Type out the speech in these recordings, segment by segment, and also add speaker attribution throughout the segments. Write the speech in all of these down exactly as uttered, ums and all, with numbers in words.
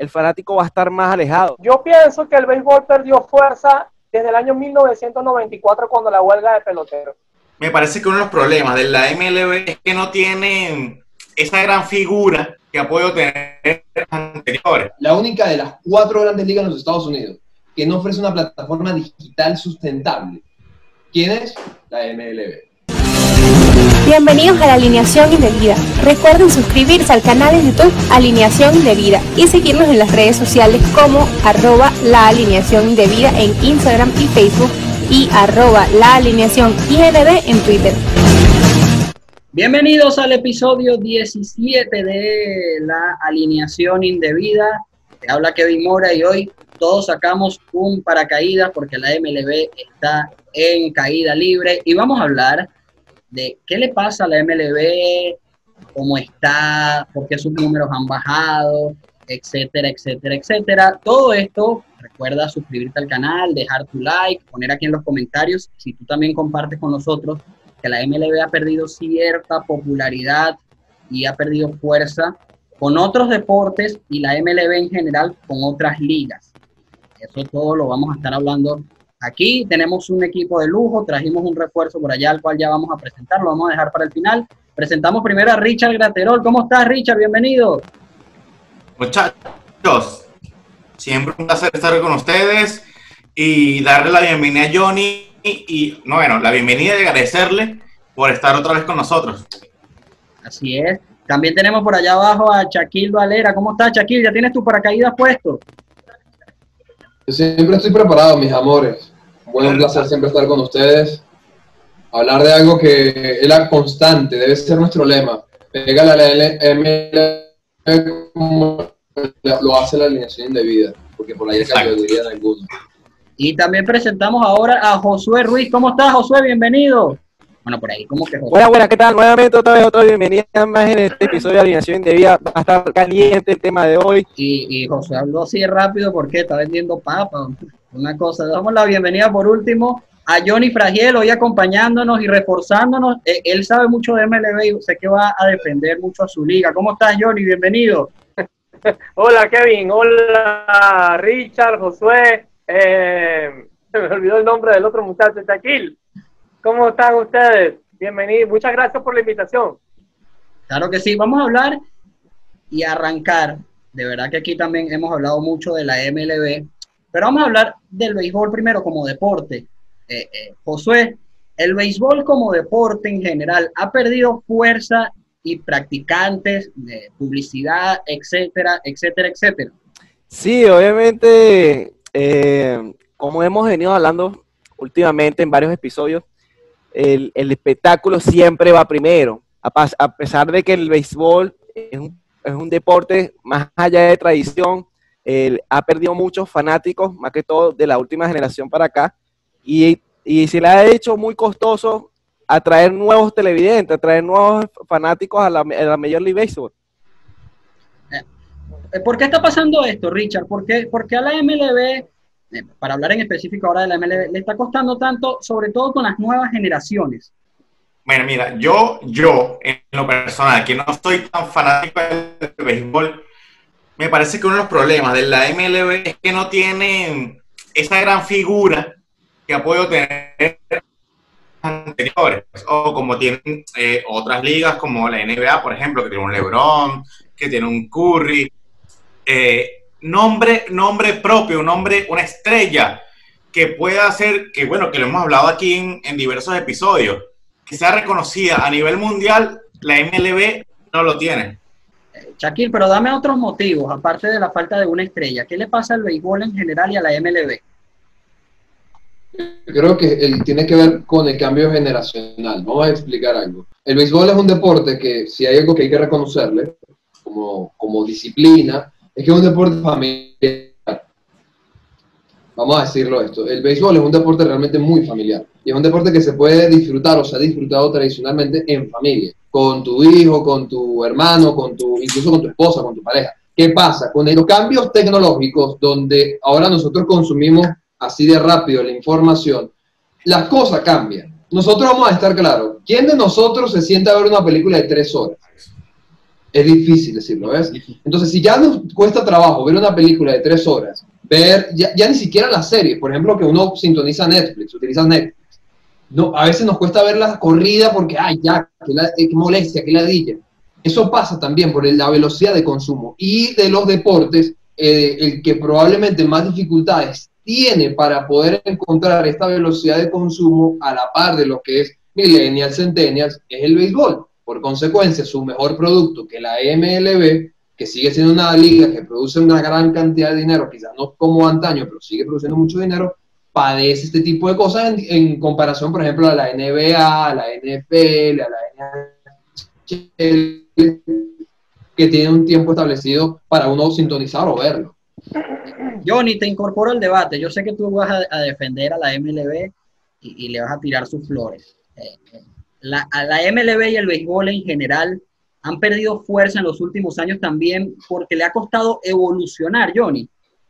Speaker 1: el fanático va a estar más alejado.
Speaker 2: Yo pienso que el béisbol perdió fuerza desde el año mil novecientos noventa y cuatro cuando la huelga de peloteros.
Speaker 3: Me parece que uno de los problemas de la M L B es que no tienen esa gran figura que ha podido tener anteriores.
Speaker 4: La única de las cuatro grandes ligas en los Estados Unidos que no ofrece una plataforma digital sustentable. ¿Quién es? La M L B.
Speaker 5: Bienvenidos a la Alineación Indebida. Recuerden suscribirse al canal de YouTube Alineación Indebida y seguirnos en las redes sociales como arroba la alineación indebida en Instagram y Facebook y arroba la alineación I N D en Twitter.
Speaker 6: Bienvenidos al episodio diecisiete de la Alineación Indebida. Te habla Kevin Mora y hoy todos sacamos un paracaídas porque la M L B está en caída libre y vamos a hablar de qué le pasa a la M L B, cómo está, por qué sus números han bajado, etcétera, etcétera, etcétera. Todo esto, recuerda suscribirte al canal, dejar tu like, poner aquí en los comentarios si tú también compartes con nosotros que la M L B ha perdido cierta popularidad y ha perdido fuerza con otros deportes y la M L B en general con otras ligas. Eso todo lo vamos a estar hablando aquí. Tenemos un equipo de lujo, trajimos un refuerzo por allá, al cual ya vamos a presentar, lo vamos a dejar para el final. Presentamos primero a Richard Graterol. ¿Cómo estás, Richard? Bienvenido.
Speaker 3: Muchachos, siempre un placer estar con ustedes y darle la bienvenida a Johnny y, no, bueno, la bienvenida y agradecerle por estar otra vez con nosotros.
Speaker 6: Así es. También tenemos por allá abajo a Shaquille Valera. ¿Cómo estás, Shaquille? ¿Ya tienes tu paracaídas puesto?
Speaker 4: Yo siempre estoy preparado, mis amores. Buen placer siempre estar con ustedes. Hablar de algo que es la constante, debe ser nuestro lema. Pégale a la M L B como lo hace la Alineación Indebida, porque por ahí hay categoría de algunos.
Speaker 6: Y también presentamos ahora a Josué Ruiz. ¿Cómo estás, Josué? Bienvenido. Bueno, por ahí, ¿cómo que Josué?
Speaker 1: Buenas, buenas, ¿qué tal? Nuevamente otra vez otra bienvenida más en este episodio de Alineación Indebida. Va a estar caliente el tema de hoy.
Speaker 6: Y, y Josué habló así rápido porque está vendiendo papas. Una cosa, damos la bienvenida por último a Johnny Fragiel, hoy acompañándonos y reforzándonos. Eh, él sabe mucho de M L B y sé que va a defender mucho a su liga. ¿Cómo estás, Johnny? Bienvenido.
Speaker 2: Hola, Kevin. Hola, Richard, Josué. Eh, se me olvidó el nombre del otro muchacho, Shaquille. ¿Cómo están ustedes? Bienvenidos. Muchas gracias por la invitación.
Speaker 6: Claro que sí. Vamos a hablar y arrancar. De verdad que aquí también hemos hablado mucho de la M L B. Pero vamos a hablar del béisbol primero como deporte. Eh, eh, Josué, el béisbol como deporte en general ha perdido fuerza y practicantes, de publicidad, etcétera, etcétera, etcétera.
Speaker 1: Sí, obviamente, eh, como hemos venido hablando últimamente en varios episodios, el, el espectáculo siempre va primero. A, a pesar de que el béisbol es un, es un deporte más allá de tradición, él ha perdido muchos fanáticos, más que todo de la última generación para acá, y, y se le ha hecho muy costoso atraer nuevos televidentes, atraer nuevos fanáticos a la, a la Major League Baseball.
Speaker 6: ¿Por qué está pasando esto, Richard? ¿Por qué, por qué a la M L B, eh, para hablar en específico ahora de la M L B, le está costando tanto, sobre todo con las nuevas generaciones?
Speaker 3: Bueno, mira, yo, yo, en lo personal, que no soy tan fanático del béisbol, me parece que uno de los problemas de la M L B es que no tienen esa gran figura que ha podido tener anteriores, o como tienen eh, otras ligas como la N B A, por ejemplo, que tiene un LeBron, que tiene un Curry, eh, nombre, nombre propio, un nombre, una estrella que pueda hacer, que bueno, que lo hemos hablado aquí en, en diversos episodios, que sea reconocida a nivel mundial. La M L B no lo tiene.
Speaker 6: Shaquille, pero dame otros motivos, aparte de la falta de una estrella. ¿Qué le pasa al béisbol en general y a la M L B?
Speaker 4: Creo que el, tiene que ver con el cambio generacional. Vamos a explicar algo. El béisbol es un deporte que, si hay algo que hay que reconocerle como, como disciplina, es que es un deporte familiar. Vamos a decirlo esto. El béisbol es un deporte realmente muy familiar. Y es un deporte que se puede disfrutar o se ha disfrutado tradicionalmente en familia. Con tu hijo, con tu hermano, con tu, incluso con tu esposa, con tu pareja. ¿Qué pasa? Con los cambios tecnológicos, donde ahora nosotros consumimos así de rápido la información, las cosas cambian. Nosotros vamos a estar claros. ¿Quién de nosotros se sienta a ver una película de tres horas? Es difícil decirlo, ¿ves? Entonces, si ya nos cuesta trabajo ver una película de tres horas, ver ya, ya ni siquiera las series, por ejemplo, que uno sintoniza Netflix, utiliza Netflix, no, a veces nos cuesta ver la corrida porque, ay, ya, qué, la, qué molestia, qué ladilla. Eso pasa también por la velocidad de consumo. Y de los deportes, eh, el que probablemente más dificultades tiene para poder encontrar esta velocidad de consumo a la par de lo que es millennials, centennials, es el béisbol. Por consecuencia, su mejor producto que la M L B, que sigue siendo una liga que produce una gran cantidad de dinero, quizás no como antaño, pero sigue produciendo mucho dinero, padece este tipo de cosas en, en comparación, por ejemplo, a la N B A, a la N F L, a la N H L, que tienen un tiempo establecido para uno sintonizar o verlo.
Speaker 6: Johnny, te incorporo al debate. Yo sé que tú vas a, a defender a la M L B y, y le vas a tirar sus flores. Eh, la, a la M L B y el béisbol en general han perdido fuerza en los últimos años también porque le ha costado evolucionar, Johnny.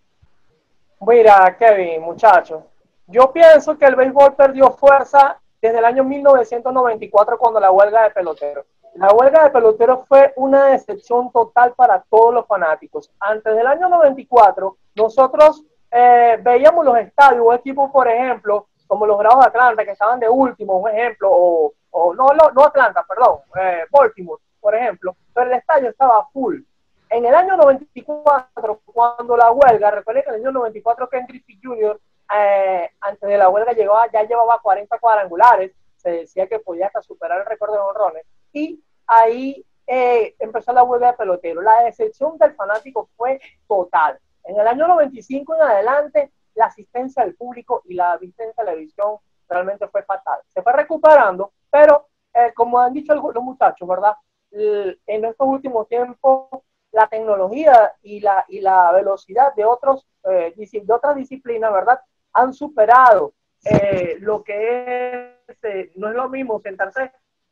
Speaker 2: Mira, Kevin, muchachos, yo pienso que el béisbol perdió fuerza desde el año mil novecientos noventa y cuatro cuando la huelga de peloteros. La huelga de peloteros fue una decepción total para todos los fanáticos. Antes del año noventa y cuatro, nosotros eh, veíamos los estadios, o equipos, por ejemplo, como los Bravos de Atlanta, que estaban de último, un ejemplo, o, o no, no, no Atlanta, perdón, eh, Baltimore, por ejemplo, pero el estadio estaba full. En el año noventa y cuatro, cuando la huelga, recuerden que en el año noventa y cuatro Ken Griffey junior, eh, antes de la huelga llegaba, ya llevaba cuarenta cuadrangulares, se decía que podía hasta superar el récord de jonrones, y ahí eh, empezó la huelga de peloteros. La decepción del fanático fue total. En el año noventa y cinco en adelante, la asistencia del público y la vista en televisión realmente fue fatal. Se fue recuperando, pero eh, como han dicho los muchachos, ¿verdad? En estos últimos tiempos, la tecnología y la, y la velocidad de, otros, eh, de otras disciplinas, ¿verdad? Han superado eh, lo que es, eh, no es lo mismo sentarse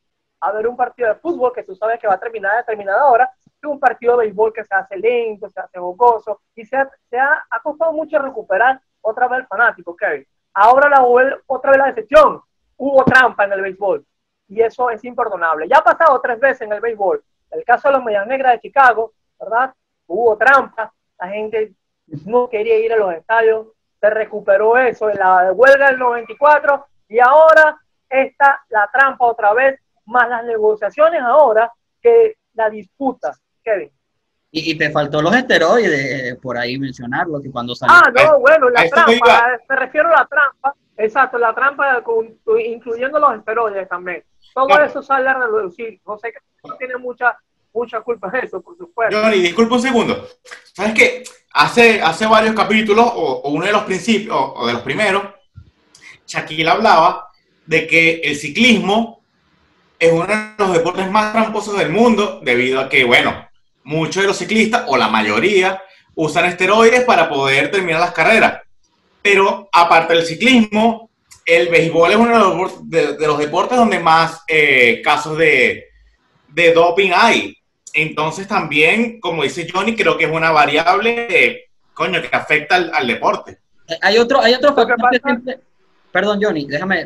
Speaker 2: a ver un partido de fútbol que tú sabes que va a terminar a determinada hora, que un partido de béisbol que se hace lento, se hace bocoso, y se ha, se ha, ha costado mucho recuperar otra vez el fanático, Kevin. Ahora la otra vez la decepción, hubo trampa en el béisbol, y eso es imperdonable. Ya ha pasado tres veces en el béisbol. El caso de los Medias Negras de Chicago, ¿verdad? Hubo trampa, la gente no quería ir a los estadios, se recuperó eso en la huelga del noventa y cuatro, y ahora está la trampa otra vez, más las negociaciones ahora que la disputa, Kevin.
Speaker 6: Y, y te faltó los esteroides, por ahí mencionarlo, que cuando salió.
Speaker 2: Ah, no, bueno, la trampa, me refiero a la trampa, exacto, la trampa con, incluyendo los esteroides también. Todo claro. Eso sale a reducir. No sé, que tiene mucha, mucha culpa de eso, por supuesto.
Speaker 3: Johnny, disculpa un segundo. ¿Sabes qué? Hace, hace varios capítulos, o, o uno de los principios, o, o de los primeros, Shaquille hablaba de que el ciclismo es uno de los deportes más tramposos del mundo, debido a que, bueno, muchos de los ciclistas, o la mayoría, usan esteroides para poder terminar las carreras. Pero, aparte del ciclismo, el béisbol es uno de los, de, de los deportes donde más eh, casos de, de doping hay. Entonces, también, como dice Johnny, creo que es una variable, eh, coño, que afecta al, al deporte.
Speaker 6: Hay otro, hay otro factor que siempre... Perdón, Johnny, déjame...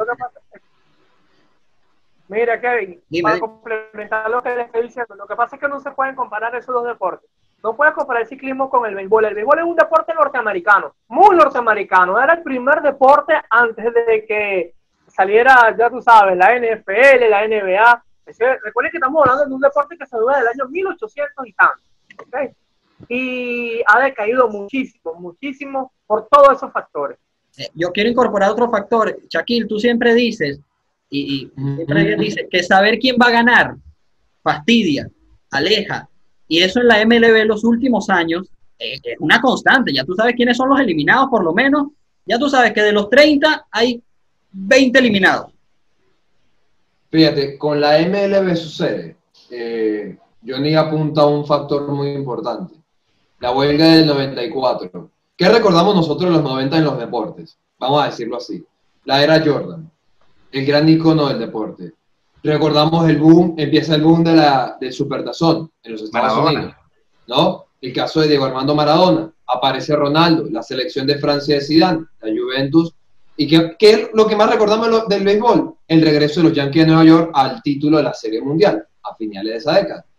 Speaker 2: Mira, Kevin,
Speaker 6: Dime.
Speaker 2: Para complementar lo que le estoy diciendo, lo que pasa es que no se pueden comparar esos dos deportes. No puedes comparar el ciclismo con el béisbol. El béisbol es un deporte norteamericano, muy norteamericano. Era el primer deporte antes de que saliera, ya tú sabes, la N F L, la N B A. Recuerden que estamos hablando de un deporte que se dura del año mil ochocientos y tanto. ¿Okay? Y ha decaído muchísimo, muchísimo por todos esos factores.
Speaker 6: Yo quiero incorporar otro factor. Shaquille, tú siempre dices, y, y siempre dices, que saber quién va a ganar fastidia, aleja. Y eso en la M L B en los últimos años es eh, una constante. Ya tú sabes quiénes son los eliminados, por lo menos. Ya tú sabes que de los treinta hay veinte eliminados.
Speaker 4: Fíjate, con la M L B sucede. Eh, Johnny apunta a un factor muy importante. La huelga del noventa y cuatro. ¿Qué recordamos nosotros de los noventa en los deportes? Vamos a decirlo así. La era Jordan, el gran icono del deporte. Recordamos el boom, empieza el boom de la, del Supertazón en los Estados Maradona. Unidos, ¿no? El caso de Diego Armando Maradona, aparece Ronaldo, la selección de Francia de Zidane, la Juventus. ¿Y qué, qué es lo que más recordamos lo, del béisbol? El regreso de los Yankees de Nueva York al título de la Serie Mundial, a finales de esa década.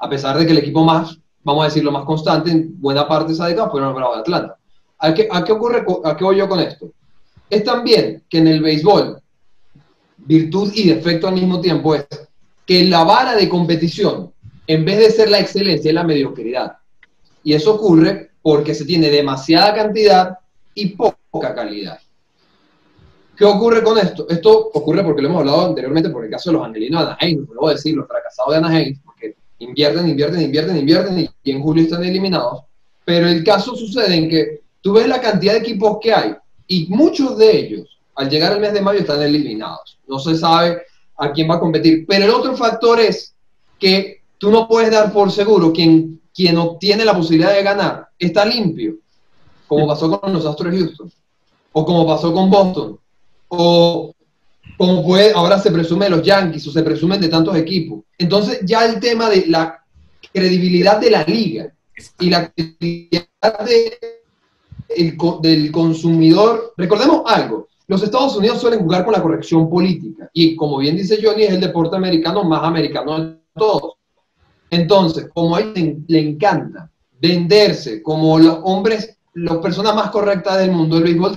Speaker 4: a pesar de que el equipo más, vamos a decirlo, más constante en buena parte de esa década fueron los Bravos de Atlanta. ¿A qué, a qué ocurre, a qué voy yo con esto? Es también que en el béisbol, virtud y defecto al mismo tiempo es que la vara de competición, en vez de ser la excelencia, es la mediocridad. Y eso ocurre porque se tiene demasiada cantidad y poca calidad. ¿Qué ocurre con esto? Esto ocurre porque lo hemos hablado anteriormente por el caso de los angelinos de Anaheim, no voy a decir los fracasados de Anaheim, porque invierten, invierten, invierten, invierten y en julio están eliminados. Pero el caso sucede en que tú ves la cantidad de equipos que hay y muchos de ellos, al llegar al mes de mayo, están eliminados. No se sabe a quién va a competir. Pero el otro factor es que tú no puedes dar por seguro quien, quien obtiene la posibilidad de ganar está limpio, como pasó con los Astros de Houston, o como pasó con Boston, o como puede, ahora se presume de los Yankees, o se presumen de tantos equipos. Entonces ya el tema de la credibilidad de la liga y la credibilidad de, el, del consumidor, recordemos algo, los Estados Unidos suelen jugar con la corrección política, y como bien dice Johnny, es el deporte americano más americano de todos. Entonces, como a él le, le encanta venderse como los hombres, las personas más correctas del mundo, el béisbol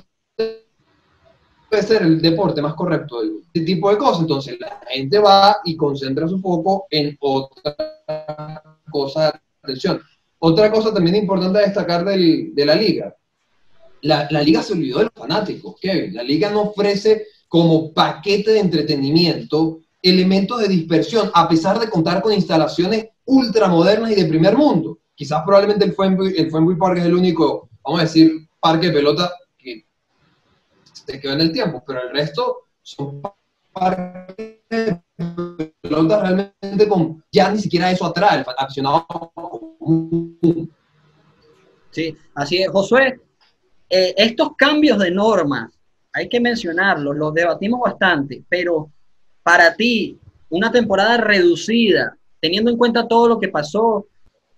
Speaker 4: puede ser el deporte más correcto de este tipo de cosas. Entonces la gente va y concentra su foco en otra cosa de atención. Otra cosa también importante a destacar del, de la liga, la, la liga se olvidó de los fanáticos, Kevin. La liga no ofrece como paquete de entretenimiento elementos de dispersión, a pesar de contar con instalaciones ultramodernas y de primer mundo. Quizás probablemente el Fenway, el Fenway Park es el único, vamos a decir, parque de pelota se quedó en el tiempo, pero el resto son parques de pelota realmente con, ya ni siquiera eso atrae al aficionado común.
Speaker 6: Sí, así es. Josué, eh, estos cambios de normas, hay que mencionarlos, los debatimos bastante, pero para ti, una temporada reducida, teniendo en cuenta todo lo que pasó,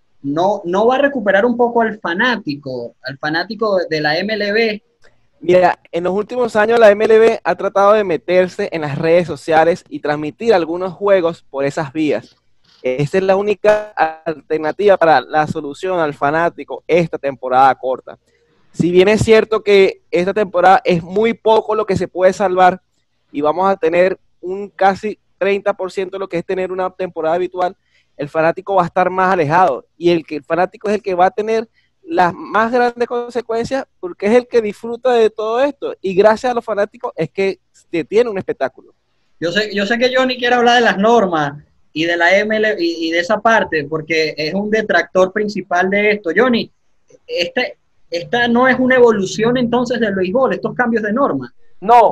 Speaker 6: no, no va a recuperar un poco al fanático, al fanático de, de la M L B.
Speaker 1: Mira, en los últimos años la M L B ha tratado de meterse en las redes sociales y transmitir algunos juegos por esas vías. Esa es la única alternativa para la solución al fanático esta temporada corta. Si bien es cierto que esta temporada es muy poco lo que se puede salvar y vamos a tener un casi treinta por ciento de lo que es tener una temporada habitual, el fanático va a estar más alejado y el, que, el fanático es el que va a tener las más grandes consecuencias porque es el que disfruta de todo esto y gracias a los fanáticos es que se tiene un espectáculo.
Speaker 6: Yo sé, yo sé que Johnny quiere hablar de las normas y de la M L B y, y de esa parte porque es un detractor principal de esto. Johnny, este, esta no es una evolución entonces del béisbol, estos cambios de normas.
Speaker 2: No,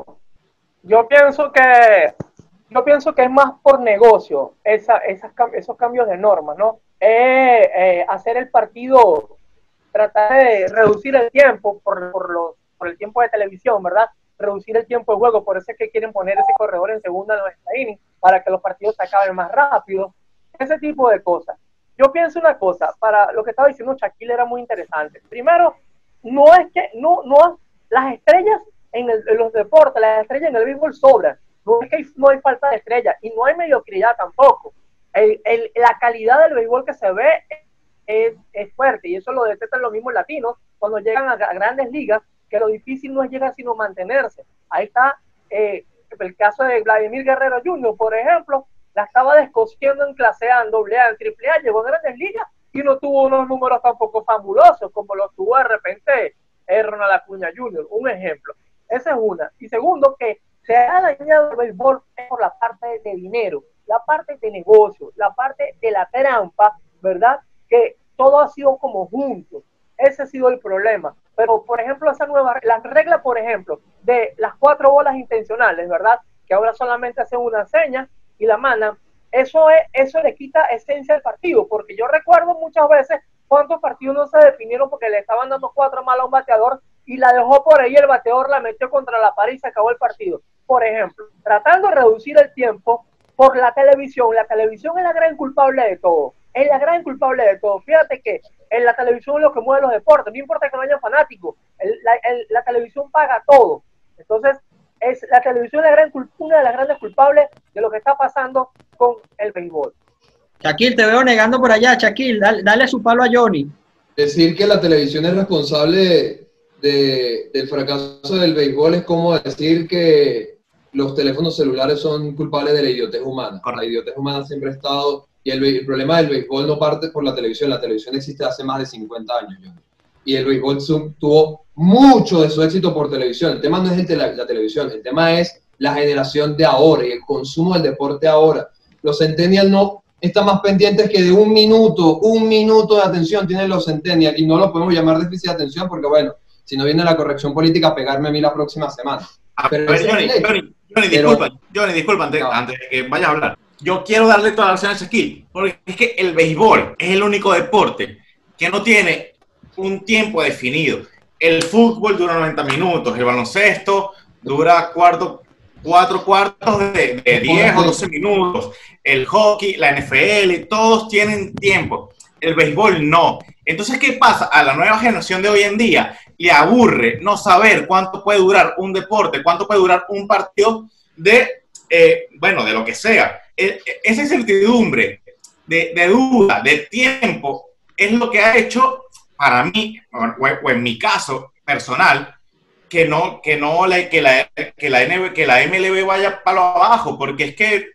Speaker 2: yo pienso que yo pienso que es más por negocio esa, esas, esos cambios de normas, ¿no? Eh, eh, hacer el partido, tratar de reducir el tiempo por, por, los, por el tiempo de televisión, ¿verdad? Reducir el tiempo de juego, por eso es que quieren poner ese corredor en segunda en los extra innings, para que los partidos se acaben más rápido, ese tipo de cosas. Yo pienso una cosa, para lo que estaba diciendo Shaquille era muy interesante. Primero, no es que, no, no, las estrellas en, el, en los deportes, las estrellas en el béisbol sobran, no es que hay, no hay falta de estrellas, y no hay mediocridad tampoco. El, el, la calidad del béisbol que se ve es, es fuerte, y eso lo detectan los mismos latinos cuando llegan a, a grandes ligas, que lo difícil no es llegar sino mantenerse. Ahí está eh, el caso de Vladimir Guerrero junior, por ejemplo, la estaba descosiendo en clase A, en doble A, en triple A, llegó a grandes ligas y no tuvo unos números tampoco fabulosos como los tuvo de repente eh, Ronald Acuña junior, un ejemplo. Esa es una. Y segundo, que se ha dañado el béisbol por la parte de dinero, la parte de negocio, la parte de la trampa, ¿verdad? Que todo ha sido como junto. Ese ha sido el problema. Pero, por ejemplo, esa nueva, la regla, por ejemplo, de las cuatro bolas intencionales, ¿verdad? Que ahora solamente hacen una seña y la mandan. Eso, es, eso le quita esencia al partido, porque yo recuerdo muchas veces cuántos partidos no se definieron porque le estaban dando cuatro malas a un bateador y la dejó por ahí, el bateador la metió contra la pared y se acabó el partido. Por ejemplo, tratando de reducir el tiempo por la televisión. La televisión es la gran culpable de todo. Es la gran culpable de todo. Fíjate que en la televisión es lo que mueve los deportes. No importa que no haya fanáticos. El, la, el, la televisión paga todo. Entonces, es la televisión es la gran, una de las grandes culpables de lo que está pasando con el béisbol.
Speaker 6: Shaquille, te veo negando por allá. Shaquille, dale, dale su palo a Johnny.
Speaker 4: Decir que la televisión es responsable de, de, del fracaso del béisbol es como decir que los teléfonos celulares son culpables de la idiotez humana. La idiotez humana siempre ha estado, y el, el problema del béisbol no parte por la televisión. La televisión existe hace más de cincuenta años, Johnny. Y el béisbol tuvo mucho de su éxito por televisión. El tema no es el tele, la televisión, el tema es la generación de ahora y el consumo del deporte ahora. Los centennials no están más pendientes que de un minuto, un minuto de atención tienen los centennials, y no lo podemos llamar déficit de atención porque, bueno, si no viene la corrección política, pegarme a mí la próxima semana.
Speaker 3: A
Speaker 4: Pero
Speaker 3: ver, Johnny, Johnny, Johnny,
Speaker 4: Pero,
Speaker 3: disculpa, Johnny, disculpa antes,
Speaker 4: no.
Speaker 3: antes de que vayas a hablar. Yo quiero darle toda la razón a Shaquille, porque es que el béisbol es el único deporte que no tiene un tiempo definido. El fútbol dura noventa minutos, el baloncesto dura cuarto, cuatro cuartos de, de diez o doce minutos, el hockey, la N F L, todos tienen tiempo. El béisbol no. Entonces, ¿qué pasa? A la nueva generación de hoy en día le aburre no saber cuánto puede durar un deporte, cuánto puede durar un partido de, eh, bueno, de lo que sea. Eh, esa incertidumbre de, de duda, de tiempo, es lo que ha hecho para mí, o, o en mi caso personal, que no, que no la, que la, que la, N B, que la M L B vaya para lo abajo, porque es que,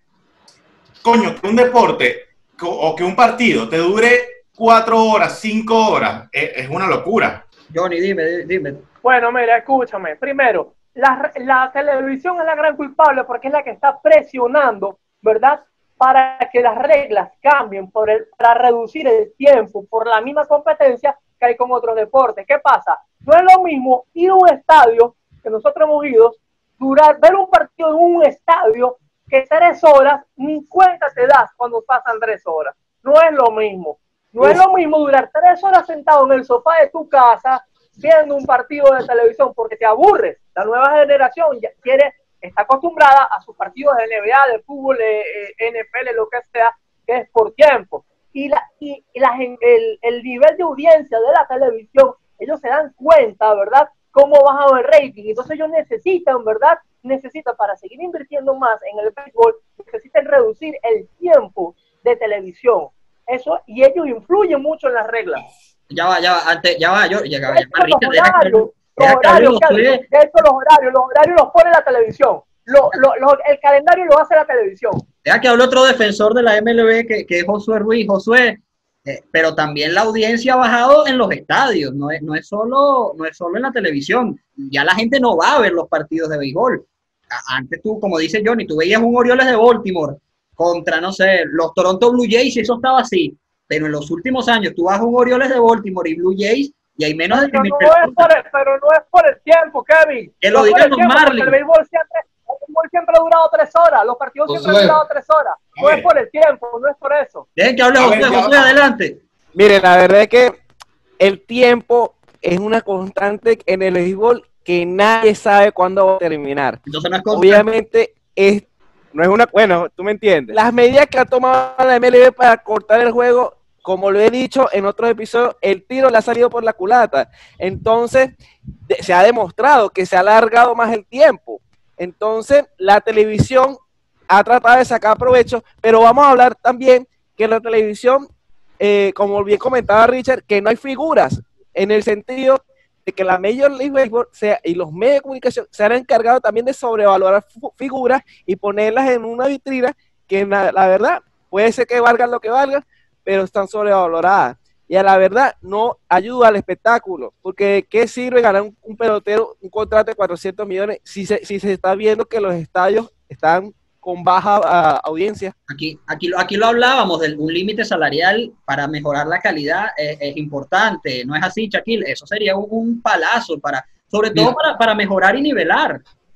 Speaker 3: coño, que un deporte o que un partido te dure cuatro horas, cinco horas, es, es una locura.
Speaker 6: Johnny, dime, dime.
Speaker 2: Bueno, mira, escúchame. Primero, la, la televisión es la gran culpable porque es la que está presionando, ¿verdad?, para que las reglas cambien, por el, para reducir el tiempo, por la misma competencia que hay con otros deportes. ¿Qué pasa? No es lo mismo ir a un estadio, que nosotros hemos ido, durar, ver un partido en un estadio, que tres horas, ni cuenta te das cuando pasan tres horas. No es lo mismo. No es lo mismo durar tres horas sentado en el sofá de tu casa viendo un partido de televisión porque te aburres. La nueva generación ya quiere, está acostumbrada a sus partidos de N B A, de fútbol, de eh, N F L, lo que sea, que es por tiempo. Y, la, y, y la, el, el nivel de audiencia de la televisión, ellos se dan cuenta, ¿verdad?, cómo baja el rating. Entonces ellos necesitan, ¿verdad?, necesitan para seguir invirtiendo más en el béisbol, necesitan reducir el tiempo de televisión. Eso, y ellos influyen mucho en las reglas.
Speaker 6: Ya va, ya va, antes, ya va, yo, ya va,
Speaker 2: De hecho,
Speaker 6: ya
Speaker 2: los horarios, los horarios, de hecho, los horarios, los horarios los pone la televisión. Lo, lo, lo, el calendario lo hace la televisión.
Speaker 6: Deja que hable otro defensor de la M L B, que, que es Josué Ruiz. Josué, eh, pero también la audiencia ha bajado en los estadios, no es, no, es solo, no es solo en la televisión. Ya la gente no va a ver los partidos de béisbol. Antes tú, como dice Johnny, tú veías un Orioles de Baltimore contra, no sé, los Toronto Blue Jays, y eso estaba así. Pero en los últimos años tú vas a un Orioles de Baltimore y Blue Jays y hay menos de
Speaker 2: pero, no es por el, pero no es por el tiempo, Kevin.
Speaker 6: Que
Speaker 2: no
Speaker 6: lo digan los Marlins.
Speaker 2: El béisbol siempre, el béisbol siempre ha durado tres horas, los partidos
Speaker 4: Josué.
Speaker 2: siempre han durado tres horas. No es por el tiempo, no es por eso.
Speaker 6: Dejen que hable José, José, adelante.
Speaker 1: Mire, la verdad es que el tiempo es una constante en el béisbol que nadie sabe cuándo va a terminar.
Speaker 6: Entonces no es constante.
Speaker 1: Obviamente es, no es una, bueno, tú me entiendes. Las medidas que ha tomado la M L B para cortar el juego, como lo he dicho en otros episodios, el tiro le ha salido por la culata. Entonces, de, se ha demostrado que se ha alargado más el tiempo. Entonces, la televisión ha tratado de sacar provecho, pero vamos a hablar también que la televisión, eh, como bien comentaba Richard, que no hay figuras, en el sentido de que la Major League Baseball sea, y los medios de comunicación se han encargado también de sobrevalorar figuras y ponerlas en una vitrina que la, la verdad puede ser que valgan lo que valgan, pero están sobrevaloradas. Y a la verdad no ayuda al espectáculo, porque ¿de qué sirve ganar un, un pelotero un contrato de cuatrocientos millones si se, si se está viendo que los estadios están con baja uh, audiencia?
Speaker 6: Aquí, aquí, aquí lo hablábamos de un límite salarial para mejorar la calidad, es, es importante, no es así, Shaquille, eso sería un, un palazo, para, sobre todo
Speaker 4: Mira,
Speaker 6: para, para mejorar y nivelar.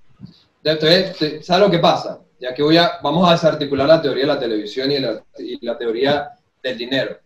Speaker 4: Entonces, ¿sabes lo que pasa? Ya que voy a, vamos a desarticular la teoría de la televisión y la, y la teoría del dinero.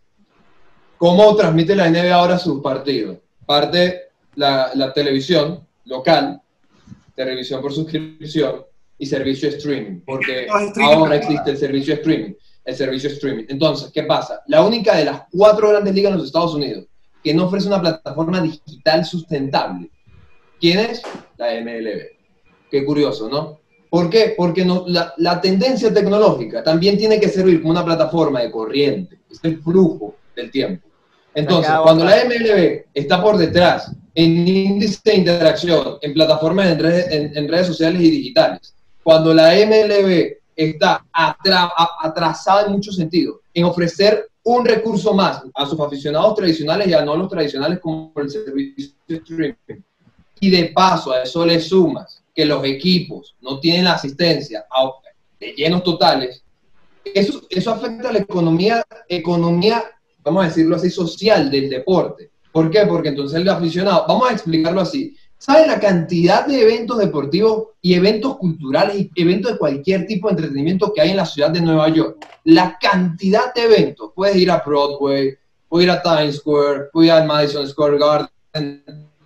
Speaker 4: ¿Cómo transmite la N B A ahora sus partidos? Parte la, la televisión local, televisión por suscripción y servicio streaming, porque ahora existe el servicio streaming, el servicio streaming. Entonces, ¿qué pasa? La única de las cuatro grandes ligas en los Estados Unidos que no ofrece una plataforma digital sustentable, ¿quién es? La M L B. Qué curioso, ¿no? ¿Por qué? Porque no, la, la tendencia tecnológica también tiene que servir como una plataforma de corriente, es el flujo del tiempo. Entonces, cuando la M L B está por detrás en índice de interacción, en plataformas en redes, en, en redes sociales y digitales, cuando la M L B está atra, atrasada en muchos sentidos, en ofrecer un recurso más a sus aficionados tradicionales y a no los tradicionales como el servicio de streaming, y de paso a eso le sumas que los equipos no tienen la asistencia de llenos totales, eso, eso afecta a la economía, economía, vamos a decirlo así, social del deporte. ¿Por qué? Porque entonces el aficionado, vamos a explicarlo así, ¿saben la cantidad de eventos deportivos y eventos culturales y eventos de cualquier tipo de entretenimiento que hay en la ciudad de Nueva York? La cantidad de eventos, puedes ir a Broadway, puedes ir a Times Square, puedes ir al Madison Square Garden,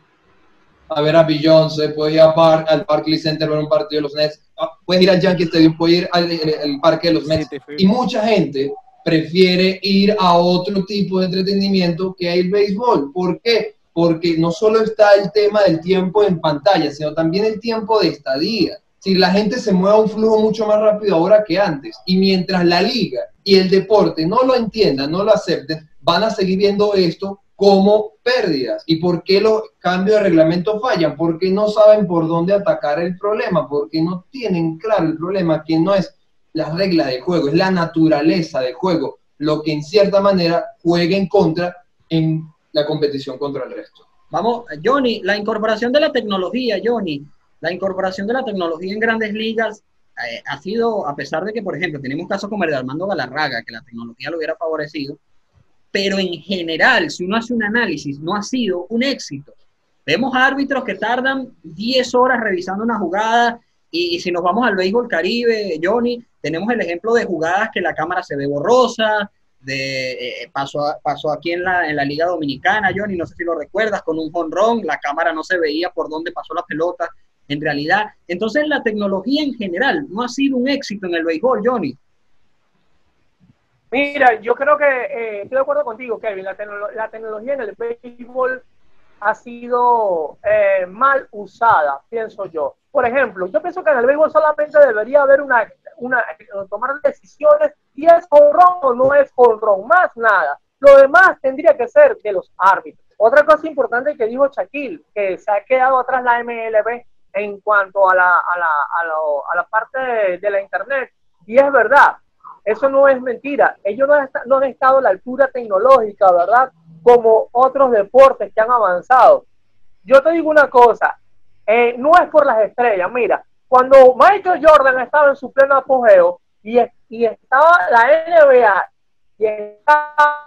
Speaker 4: a ver a Beyoncé, puedes ir a Park, al Barclays Center a ver un partido de los Nets, puedes ir al Yankee Stadium, puedes ir al, al, al parque de los Mets, y mucha gente prefiere ir a otro tipo de entretenimiento que el béisbol. ¿Por qué? Porque no solo está el tema del tiempo en pantalla, sino también el tiempo de estadía. Si la gente se mueve a un flujo mucho más rápido ahora que antes, y mientras la liga y el deporte no lo entiendan, no lo acepten, van a seguir viendo esto como pérdidas. ¿Y por qué los cambios de reglamento fallan? Porque no saben por dónde atacar el problema, porque no tienen claro el problema, que no es la regla del juego, es la naturaleza del juego, lo que en cierta manera juega en contra en la competición contra el resto.
Speaker 6: Vamos, Johnny, la incorporación de la tecnología, Johnny, la incorporación de la tecnología en grandes ligas eh, ha sido, a pesar de que, por ejemplo, tenemos casos como el de Armando Galarraga, que la tecnología lo hubiera favorecido, pero en general, si uno hace un análisis, no ha sido un éxito. Vemos árbitros que tardan diez horas revisando una jugada, y, y si nos vamos al béisbol Caribe, Johnny, tenemos el ejemplo de jugadas que la cámara se ve borrosa, de eh, pasó, a, pasó aquí en la, en la Liga Dominicana, Johnny, no sé si lo recuerdas, con un jonrón, la cámara no se veía por dónde pasó la pelota, en realidad. Entonces, la tecnología en general no ha sido un éxito en el béisbol, Johnny.
Speaker 2: Mira, yo creo que eh, estoy de acuerdo contigo, Kevin. La, tecno la tecnología en el béisbol ha sido eh, mal usada, pienso yo. Por ejemplo, yo pienso que en el béisbol solamente debería haber una, una tomar decisiones si es jonrón o no es jonrón, más nada. Lo demás tendría que ser de los árbitros. Otra cosa importante que dijo Shaquille, que se ha quedado atrás la M L B en cuanto a la, a la, a la, a la parte de, de la internet, y es verdad. Eso no es mentira. Ellos no, está, no han estado a la altura tecnológica, ¿verdad? Como otros deportes que han avanzado. Yo te digo una cosa, eh, no es por las estrellas. Mira, cuando Michael Jordan estaba en su pleno apogeo y, y estaba la N B A y estaba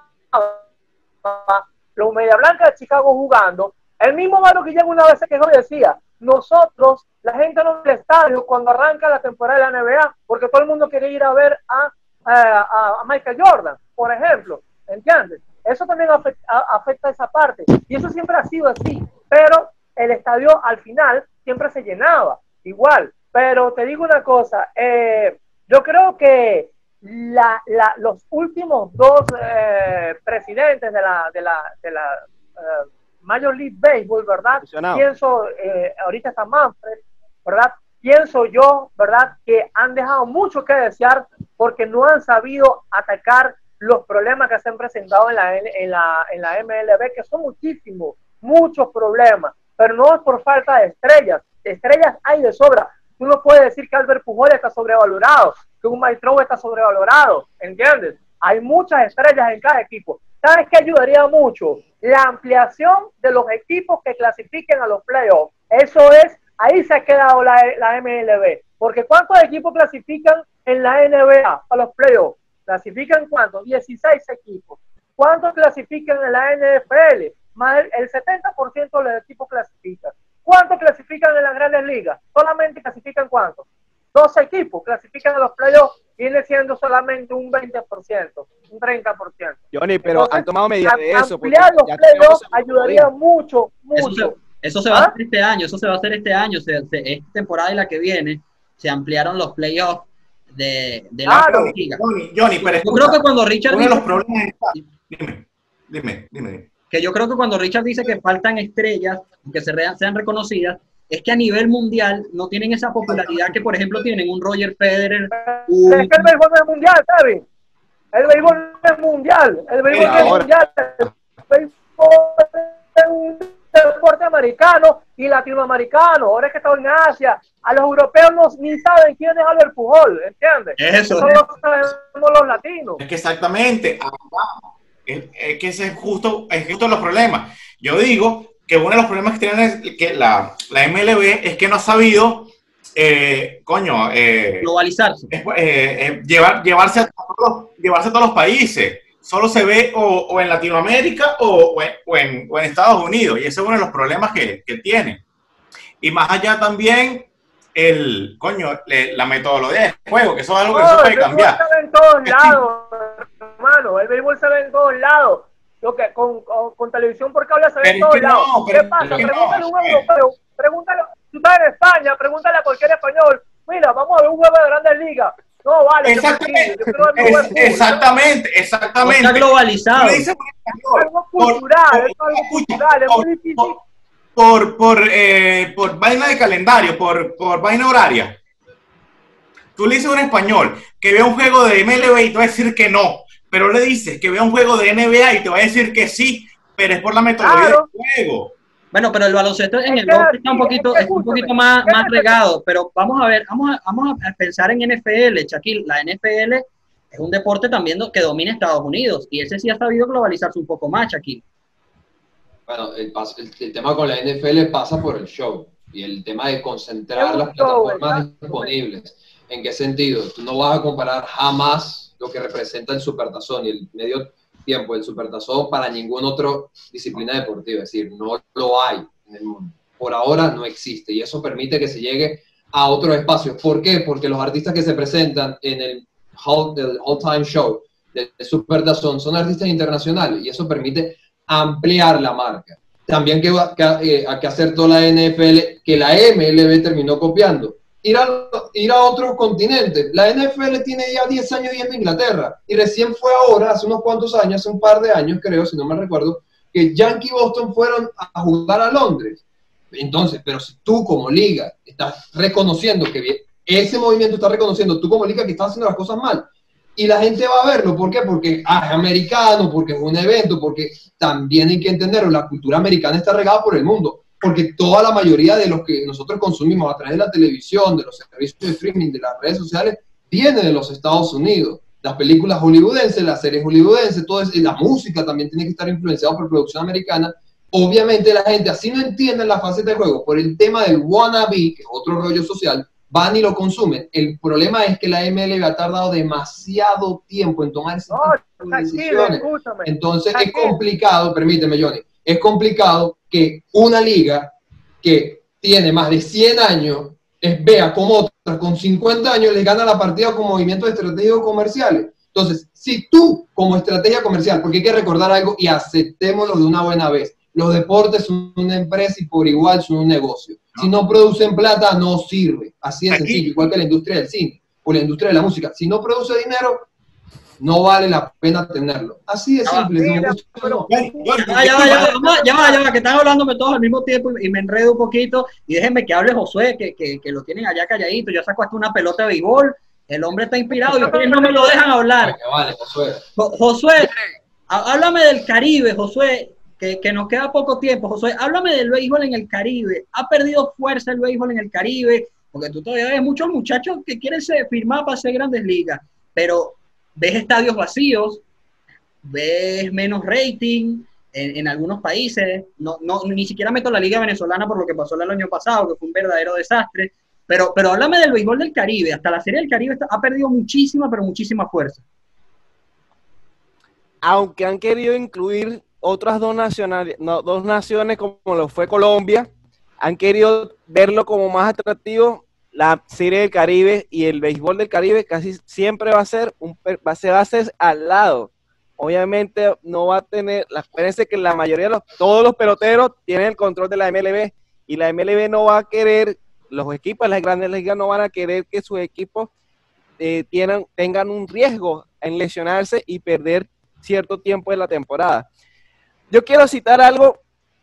Speaker 2: los Media Blanca de Chicago jugando, el mismo Maro Guillén una vez se quejó y decía, nosotros, la gente no va al estadio cuando arranca la temporada de la N B A, porque todo el mundo quiere ir a ver a A, a Michael Jordan, por ejemplo, ¿entiendes? Eso también afecta, a, afecta esa parte, y eso siempre ha sido así, pero el estadio al final siempre se llenaba, igual, pero te digo una cosa, eh, yo creo que la, la, los últimos dos eh, presidentes de la, de la, de la uh, Major League Baseball, ¿verdad? Pienso, eh, ahorita está Manfred, ¿verdad? Pienso yo, ¿verdad?, que han dejado mucho que desear porque no han sabido atacar los problemas que se han presentado en la, en la, en la M L B, que son muchísimos, muchos problemas, pero no es por falta de estrellas. Estrellas hay de sobra. Tú no puedes decir que Albert Pujols está sobrevalorado, que un Mike Trout está sobrevalorado, ¿entiendes? Hay muchas estrellas en cada equipo. ¿Sabes qué ayudaría mucho? La ampliación de los equipos que clasifiquen a los playoffs. Eso es, ahí se ha quedado la, la M L B. Porque ¿cuántos equipos clasifican en la N B A a los playoffs? ¿Clasifican cuántos? dieciséis equipos. ¿Cuántos clasifican en la N F L? Más el setenta por ciento de los equipos clasifican. ¿Cuántos clasifican en las grandes ligas? Solamente clasifican ¿cuántos? doce equipos clasifican a los playoffs, viene siendo solamente un veinte por ciento, un treinta por ciento.
Speaker 1: Johnny, pero Entonces, han tomado medidas de eso.
Speaker 2: Ampliar los playoffs ayudaría mucho, mucho.
Speaker 6: Eso se, eso se va ¿Ah? a hacer este año, eso se va a hacer este año, se, se, esta temporada y la que viene, se ampliaron los playoffs de, de la
Speaker 3: claro,
Speaker 6: liga.
Speaker 3: Johnny, Johnny, pero
Speaker 6: yo creo que cuando Richard
Speaker 3: uno de
Speaker 6: dice,
Speaker 3: los problemas está, dime, dime, dime.
Speaker 6: Que yo creo que cuando Richard dice que faltan estrellas, que se re, sean reconocidas, es que a nivel mundial no tienen esa popularidad que, por ejemplo, tienen un Roger Federer. Un...
Speaker 2: Es que el béisbol no es mundial, Kevin. El béisbol no es mundial. El béisbol no es mundial. El béisbol es un deporte americano y latinoamericano. Ahora es que está en Asia. A los europeos no, ni saben quién es Albert Pujol, ¿entiendes?
Speaker 6: Eso.
Speaker 2: Eso lo sabemos los latinos.
Speaker 3: Es que exactamente. Es, es que ese es justo, es justo los problemas. Yo digo que uno de los problemas que tiene que la, la M L B es que no ha sabido, eh, coño, eh,
Speaker 6: globalizarse.
Speaker 3: Eh, eh, llevar, llevarse, a todos, llevarse a todos los países. Solo se ve o, o en Latinoamérica o, o, en, o, en, o en Estados Unidos. Y ese es uno de los problemas que, que tiene. Y más allá también, el, coño, le, la metodología de juego, que eso es algo que no, eso puede cambiar.
Speaker 2: El béisbol se ve en todos lados, hermano. El béisbol se ve en todos lados. Lo que con, con, con televisión por cable se ve en todos lados. No, ¿qué pasa? Pregúntale a un europeo, pregúntale, tú estás en España, pregúntale a cualquier español, mira, vamos a ver un juego de Grandes Ligas. No, vale.
Speaker 3: Exactamente, es, exactamente, exactamente.
Speaker 6: Está globalizado.
Speaker 2: Es algo cultural, es algo cultural, es muy difícil.
Speaker 3: Por, por, eh, por vaina de calendario, por, por vaina horaria. Tú le dices a un español que vea un juego de M L B y te va a decir que no. Pero le dices que vea un juego de N B A y te va a decir que sí, pero es por la metodología claro. del juego.
Speaker 6: Bueno, pero el baloncesto en el golf está un poquito, es un poquito más, más regado, pero vamos a ver, vamos a, vamos a pensar en N F L, Shaquille. La N F L es un deporte también que domina Estados Unidos y ese sí ha sabido globalizarse un poco más, Shaquille.
Speaker 4: Bueno, el, el, el tema con la N F L pasa por el show y el tema de concentrar las plataformas disponibles. ¿En qué sentido? Tú no vas a comparar jamás lo que representa el supertazón y el medio tiempo del supertazón para ninguna otra disciplina deportiva, es decir, no lo hay en el mundo. Por ahora no existe y eso permite que se llegue a otros espacios. ¿Por qué? Porque los artistas que se presentan en el All, el All Time Show del supertazón son artistas internacionales y eso permite ampliar la marca. También que va que, eh, a que hacer toda la N F L que la M L B terminó copiando. Ir a, ir a otros continentes. La N F L tiene ya diez años yendo a Inglaterra y recién fue ahora, hace unos cuantos años, hace un par de años creo, si no me recuerdo, que Yankee y Boston fueron a jugar a Londres. Entonces, pero si tú como liga estás reconociendo que ese movimiento está reconociendo, tú como liga que estás haciendo las cosas mal, y la gente va a verlo, ¿por qué? Porque ah, es americano, porque es un evento, porque también hay que entenderlo, la cultura americana está regada por el mundo. Porque toda la mayoría de los que nosotros consumimos a través de la televisión, de los servicios de streaming, de las redes sociales, viene de los Estados Unidos. Las películas hollywoodenses, las series hollywoodenses, todo eso, y la música también tiene que estar influenciada por producción americana. Obviamente la gente, así no entiende la faceta de juego, por el tema del wannabe, que es otro rollo social, van y lo consumen. El problema es que la M L B ha tardado demasiado tiempo en tomar esas no, decisiones. Entonces es complicado, permíteme, Johnny, es complicado que una liga que tiene más de cien años es, vea como otra con cincuenta años les gana la partida con movimientos estratégicos comerciales. Entonces, si tú como estrategia comercial, porque hay que recordar algo y aceptémoslo de una buena vez, los deportes son una empresa y por igual son un negocio. Si no producen plata, no sirve. Así de sencillo, igual que la industria del cine o la industria de la música. Si no produce dinero, no vale la pena tenerlo. Así de simple. Ya
Speaker 6: va, ya va, ya va, ya va, que están hablándome todos al mismo tiempo y me enredo un poquito. Y déjenme que hable Josué, que, que, que lo tienen allá calladito. Yo saco hasta una pelota de béisbol. El hombre está inspirado y ustedes no me lo dejan hablar.
Speaker 4: Vale, Josué.
Speaker 6: Josué, háblame del Caribe, Josué. Que, que nos queda poco tiempo, Josué, háblame del béisbol en el Caribe. ¿Ha perdido fuerza el béisbol en el Caribe? Porque tú todavía ves muchos muchachos que quieren ser, firmar para hacer grandes ligas, pero ves estadios vacíos, ves menos rating en, en algunos países, no, no, ni siquiera meto la liga venezolana por lo que pasó el año pasado, que fue un verdadero desastre, pero, pero háblame del béisbol del Caribe. Hasta la Serie del Caribe está, ha perdido muchísima, pero muchísima fuerza.
Speaker 1: Aunque han querido incluir otras dos nacionales, no, dos naciones como lo fue Colombia, han querido verlo como más atractivo. La Serie del Caribe y el béisbol del Caribe casi siempre va a ser un va a ser, va a ser al lado. Obviamente no va a tener, acuérdense que la mayoría de los, todos los peloteros tienen el control de la M L B y la M L B no va a querer, los equipos de las grandes ligas no van a querer que sus equipos eh, tienen, tengan un riesgo en lesionarse y perder cierto tiempo de la temporada. Yo quiero citar algo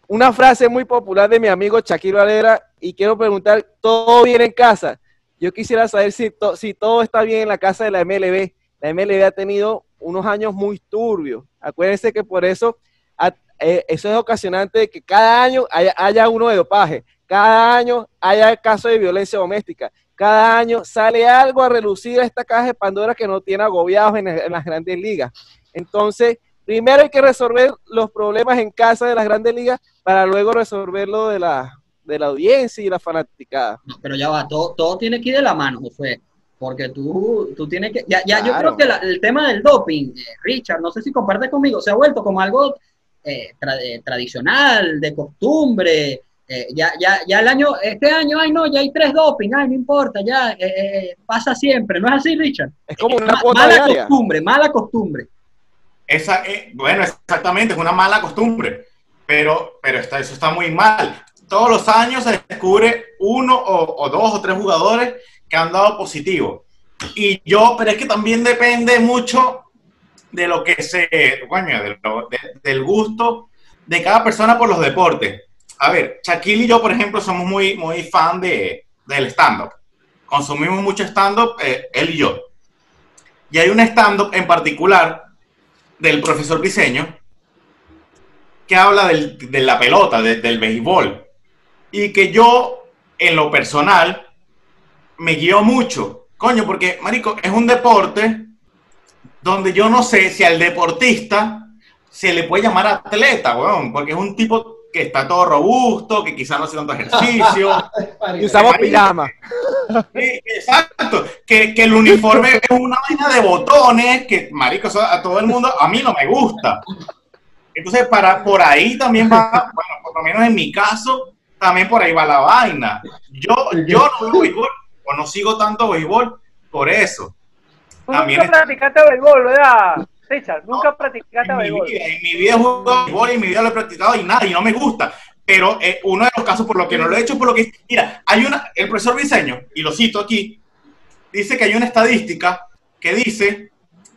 Speaker 1: una frase muy popular de mi amigo Shaquille Valera, y quiero preguntar, ¿todo bien en casa? Yo quisiera saber si, to, si todo está bien en la casa de la M L B. La M L B ha tenido unos años muy turbios. Acuérdense que por eso, a, eh, eso es ocasionante de que cada año haya, haya uno de dopaje, cada año haya casos de violencia doméstica, cada año sale algo a relucir a esta caja de Pandora que no tiene agobiados en, en las grandes ligas. Entonces, primero hay que resolver los problemas en casa de las grandes ligas para luego resolverlo de la, de la audiencia y la fanaticada.
Speaker 6: No, pero ya va, todo, todo tiene que ir de la mano, Josué, porque tú, tú tienes que, ya, ya
Speaker 1: Claro.
Speaker 6: yo creo que la, el tema del doping, eh, Richard, no sé si compartes conmigo, se ha vuelto como algo eh, tra, eh, tradicional, de costumbre, eh, ya, ya, ya el año, este año, ay no, ya hay tres doping, ay no importa, ya, eh, eh, pasa siempre, ¿no es así, Richard?
Speaker 1: Es como
Speaker 6: Eh,
Speaker 1: una
Speaker 6: ma,
Speaker 1: cuota
Speaker 6: mala
Speaker 1: diaria.
Speaker 6: costumbre, mala costumbre.
Speaker 3: Esa, eh, bueno, exactamente, es una mala costumbre, pero, pero está, eso está muy mal. Todos los años se descubre uno o, o dos o tres jugadores que han dado positivo. Y yo, pero es que también depende mucho de lo que se, bueno, de lo, de, del gusto de cada persona por los deportes. A ver, Shaquille y yo, por ejemplo, somos muy, muy fan de, del stand-up. Consumimos mucho stand-up, eh, él y yo. Y hay un stand-up en particular del profesor Briseño que habla del, de la pelota, de, del béisbol, y que yo, en lo personal, me guío mucho, coño, porque, marico, es un deporte donde yo no sé si al deportista se le puede llamar atleta, weón, porque es un tipo que está todo robusto, que quizás no hace tanto ejercicio.
Speaker 1: Y usamos pijama.
Speaker 3: Sí, exacto, que, que el uniforme es una vaina de botones, que, marico, eso a todo el mundo, a mí no me gusta. Entonces, para, por ahí también va, bueno, por lo menos en mi caso, también por ahí va la vaina. Yo, yo no veo béisbol, o no sigo tanto béisbol, por eso.
Speaker 2: Tú
Speaker 3: También
Speaker 2: nunca
Speaker 3: es-
Speaker 2: practicaste béisbol, ¿verdad, Richard? Nunca practicaste
Speaker 3: en mi,
Speaker 2: béisbol.
Speaker 3: vida, en mi vida he jugado béisbol y en mi vida lo he practicado y nada, y no me gusta. Pero eh, uno de los casos por lo que no lo he hecho, por lo que, mira, hay una, el profesor Briseño, y lo cito aquí, dice que hay una estadística que dice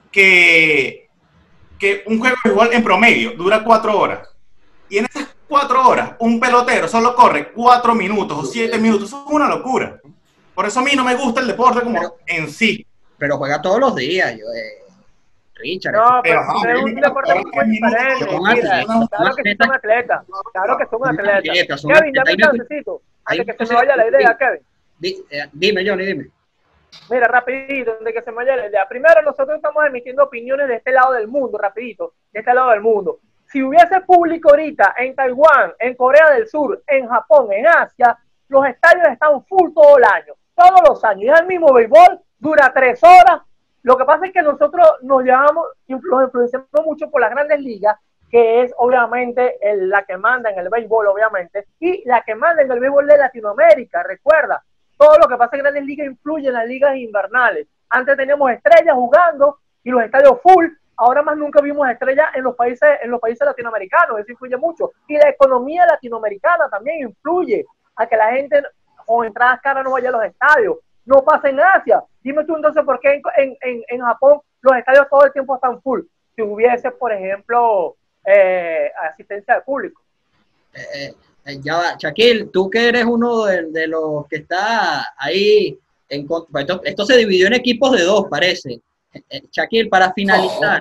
Speaker 3: que, que un juego de béisbol en promedio dura cuatro horas. Y en esas cuatro horas, un pelotero solo corre cuatro minutos o siete minutos. Eso es una locura. Por eso a mí no me gusta el deporte como
Speaker 6: Pero-
Speaker 3: en sí.
Speaker 6: Pero juega todos los días, yo, eh, Richard.
Speaker 2: No,
Speaker 3: Pero,
Speaker 2: pero
Speaker 3: ajá,
Speaker 2: es un deporte muy diferente.
Speaker 6: Son
Speaker 2: Mira,
Speaker 6: atletas,
Speaker 2: claro que son atletas. Claro que son
Speaker 6: Son
Speaker 2: atletas.
Speaker 6: atletas, son
Speaker 2: Kevin, dame un
Speaker 6: atletas.
Speaker 2: chancecito.
Speaker 6: Hay
Speaker 2: Antes que se
Speaker 6: una
Speaker 2: me vaya la idea, Kevin.
Speaker 6: Di- eh, dime, Johnny, dime.
Speaker 2: Mira, rapidito, antes que se me vaya la idea. Primero, nosotros estamos emitiendo opiniones de este lado del mundo, rapidito, de este lado del mundo. Si hubiese público ahorita en Taiwán, en Corea del Sur, en Japón, en Asia, los estadios están full todo el año, todos los años. Y es el mismo béisbol, dura tres horas. Lo que pasa es que nosotros nos llevamos, nos influenciamos mucho por las grandes ligas, que es obviamente el, la que manda en el béisbol, obviamente, y la que manda en el béisbol de Latinoamérica. Recuerda, todo lo que pasa en grandes ligas influye en las ligas invernales. Antes teníamos estrellas jugando y los estadios full. Ahora más nunca vimos estrellas en los países, en los países latinoamericanos. Eso influye mucho. Y la economía latinoamericana también influye a que la gente con entradas caras no vaya a los estadios. No pasa en Asia. Dime tú entonces por qué en, en, en Japón los estadios todo el tiempo están full. Si hubiese, por ejemplo, eh, asistencia de público.
Speaker 6: Eh, eh, ya va, Shaquille, tú que eres uno de, de los que está ahí, en, con- pues esto, esto se dividió en equipos de dos, parece. Eh, eh, Shaquille, para finalizar,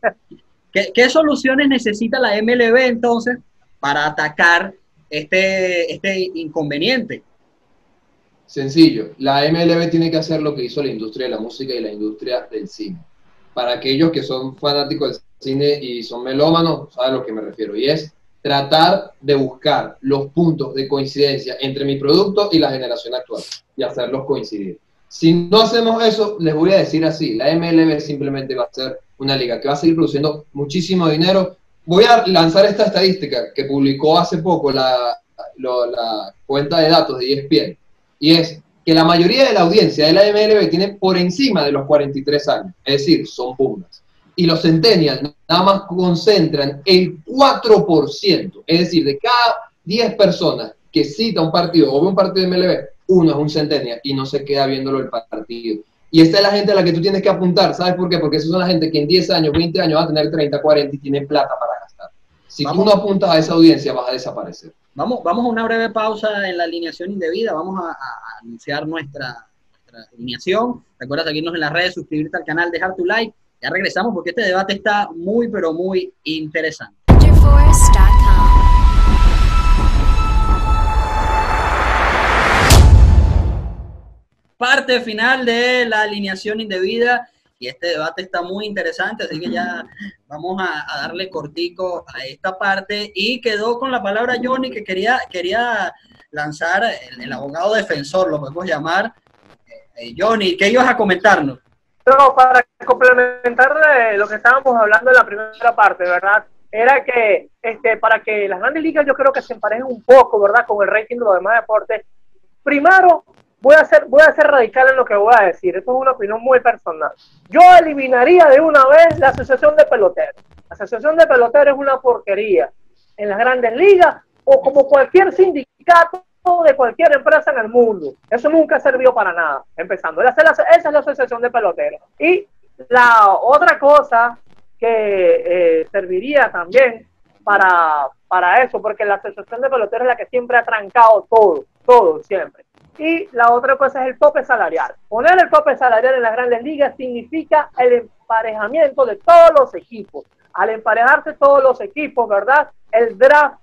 Speaker 6: ¿qué, qué soluciones necesita la M L B entonces para atacar este, este inconveniente?
Speaker 4: Sencillo, la M L B tiene que hacer lo que hizo la industria de la música y la industria del cine. Para aquellos que son fanáticos del cine y son melómanos, saben a lo que me refiero. Y es tratar de buscar los puntos de coincidencia entre mi producto y la generación actual y hacerlos coincidir. Si no hacemos eso, les voy a decir así, la M L B simplemente va a ser una liga que va a seguir produciendo muchísimo dinero. Voy a lanzar esta estadística que publicó hace poco la, lo, la cuenta de datos de E S P N, y es que la mayoría de la audiencia de la M L B tiene por encima de los cuarenta y tres años, es decir, son boomers. Y los centennials nada más concentran el cuatro por ciento, es decir, de cada diez personas que cita un partido o ve un partido de M L B, uno es un centennial y no se queda viéndolo el partido. Y esta es la gente a la que tú tienes que apuntar, ¿sabes por qué? Porque esas son la gente que en diez años, veinte años va a tener treinta, cuarenta y tienen plata para gastar. Si
Speaker 6: Vamos.
Speaker 4: tú no apuntas a esa audiencia, vas a desaparecer.
Speaker 6: Vamos, vamos a una breve pausa en la alineación indebida. Vamos a, a- a anunciar nuestra, nuestra alineación. Recuerda seguirnos en las redes, suscribirte al canal, dejar tu like. Ya regresamos porque este debate está muy, pero muy interesante.
Speaker 7: Force punto com.
Speaker 6: Parte final de la alineación indebida y este debate está muy interesante, así que ya vamos a, a darle cortico a esta parte y quedó con la palabra Johnny que quería, quería lanzar el, el abogado defensor, lo podemos llamar. Eh, Johnny, ¿qué ibas a comentarnos?
Speaker 2: No, para complementar eh, lo que estábamos hablando en la primera parte, ¿verdad? Era que este, para que las grandes ligas yo creo que se emparejen un poco, ¿verdad? Con el rating de los demás deportes. Primero, voy a ser, voy a ser radical en lo que voy a decir. Esto es una opinión muy personal. Yo eliminaría de una vez la asociación de peloteros. La asociación de peloteros es una porquería en las grandes ligas o como cualquier sindicato de cualquier empresa en el mundo. Eso nunca ha servido para nada, empezando. Esa es la, esa es la asociación de peloteros. Y la otra cosa que eh, serviría también para, para eso, porque la asociación de peloteros es la que siempre ha trancado todo, todo siempre. Y la otra cosa es el tope salarial. Poner el tope salarial en las grandes ligas significa el emparejamiento de todos los equipos. Al emparejarse todos los equipos, ¿verdad? El draft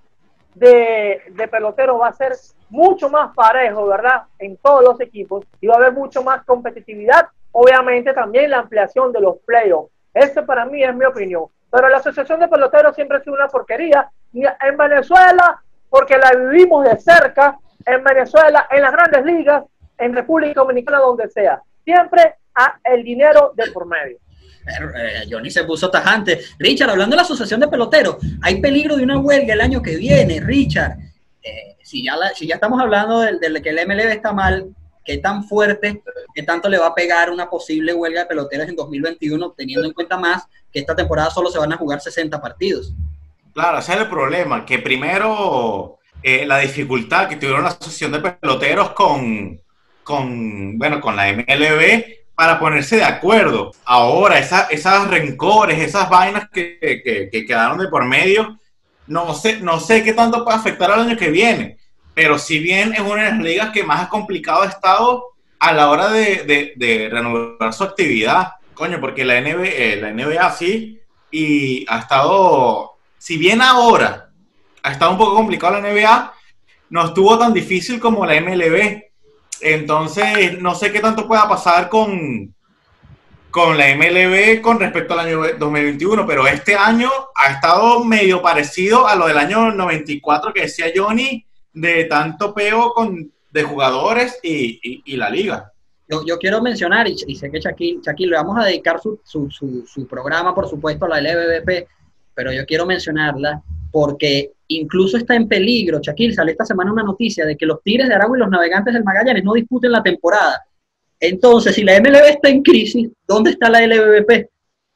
Speaker 2: de, de peloteros va a ser mucho más parejo, ¿verdad? En todos los equipos y va a haber mucho más competitividad. Obviamente también la ampliación de los playoffs. Esa para mí es mi opinión. Pero la asociación de peloteros siempre ha sido una porquería. Y en Venezuela, porque la vivimos de cerca, en Venezuela, en las grandes ligas, en República Dominicana, donde sea. Siempre a el dinero de por medio.
Speaker 6: Eh, Johnny se puso tajante. Richard, hablando de la asociación de peloteros, hay peligro de una huelga el año que viene, Richard. Eh, si, ya la, si ya estamos hablando de, de que el M L B está mal, ¿qué tan fuerte, qué tanto le va a pegar una posible huelga de peloteros en dos mil veintiuno, teniendo en cuenta más que esta temporada solo se van a jugar sesenta partidos?
Speaker 3: Claro, ese es el problema, que primero eh, la dificultad que tuvieron la asociación de peloteros con, con, bueno, con la M L B para ponerse de acuerdo. Ahora, esa, esas rencores, esas vainas que, que, que quedaron de por medio, no sé, no sé qué tanto puede afectar al año que viene, pero si bien es una de las ligas que más complicado ha estado a la hora de, de, de reanudar su actividad, coño, porque la N B A, eh, la N B A sí, y ha estado, si bien ahora ha estado un poco complicado la N B A, no estuvo tan difícil como la M L B. Entonces, no sé qué tanto pueda pasar con, con la M L B con respecto al año dos mil veintiuno, pero este año ha estado medio parecido a lo del año noventa y cuatro que decía Johnny, de tanto peo con, de jugadores y, y, y la liga.
Speaker 6: Yo, yo quiero mencionar, y, y sé que Shaquille, Shaquille le vamos a dedicar su, su, su, su programa, por supuesto, a la L B B P, pero yo quiero mencionarla porque incluso está en peligro. Shaquille, salió esta semana una noticia de que los Tigres de Aragua y los Navegantes del Magallanes no disputen la temporada. Entonces, si la M L B está en crisis, ¿dónde está la L B B P?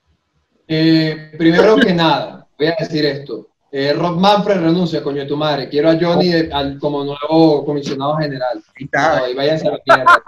Speaker 4: Eh, primero que nada, voy a decir esto. Eh, Rob Manfred renuncia, coño de tu madre. Quiero a Johnny de, al, como nuevo comisionado general.
Speaker 6: Ahí está.
Speaker 4: No, y váyanse a la mierda.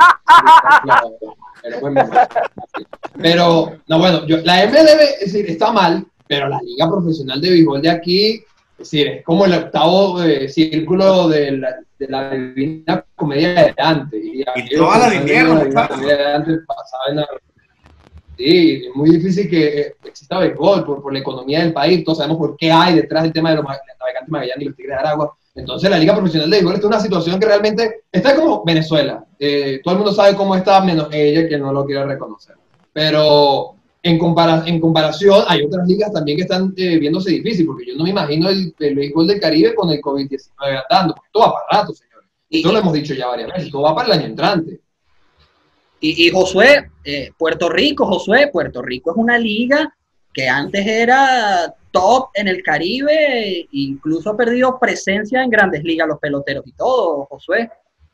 Speaker 4: Pero, bueno, pero, no, bueno, yo, la M L B es decir, está mal, pero la Liga Profesional de Béisbol de aquí, es decir, es como el octavo eh, círculo de la, de la divina comedia de antes. Y,
Speaker 3: y toda la divina
Speaker 4: comedia de antes pasaba en la... Sí, es muy difícil que exista béisbol por, por la economía del país. Todos sabemos por qué hay detrás del tema de los Navegantes Magallanes y los Tigres de Aragua. Entonces, la Liga Profesional de Béisbol está en una situación que realmente está como Venezuela. Eh, todo el mundo sabe cómo está, menos ella, que no lo quiere reconocer. Pero en, compara en comparación, hay otras ligas también que están eh, viéndose difícil, porque yo no me imagino el, el béisbol del Caribe con el COVID diecinueve andando. Esto va para rato, señores. Esto lo hemos dicho ya varias veces. Esto va para el año entrante.
Speaker 6: Y, y Josué, eh, Puerto Rico, Josué, Puerto Rico es una liga que antes era top en el Caribe, incluso ha perdido presencia en grandes ligas, los peloteros y todo, Josué.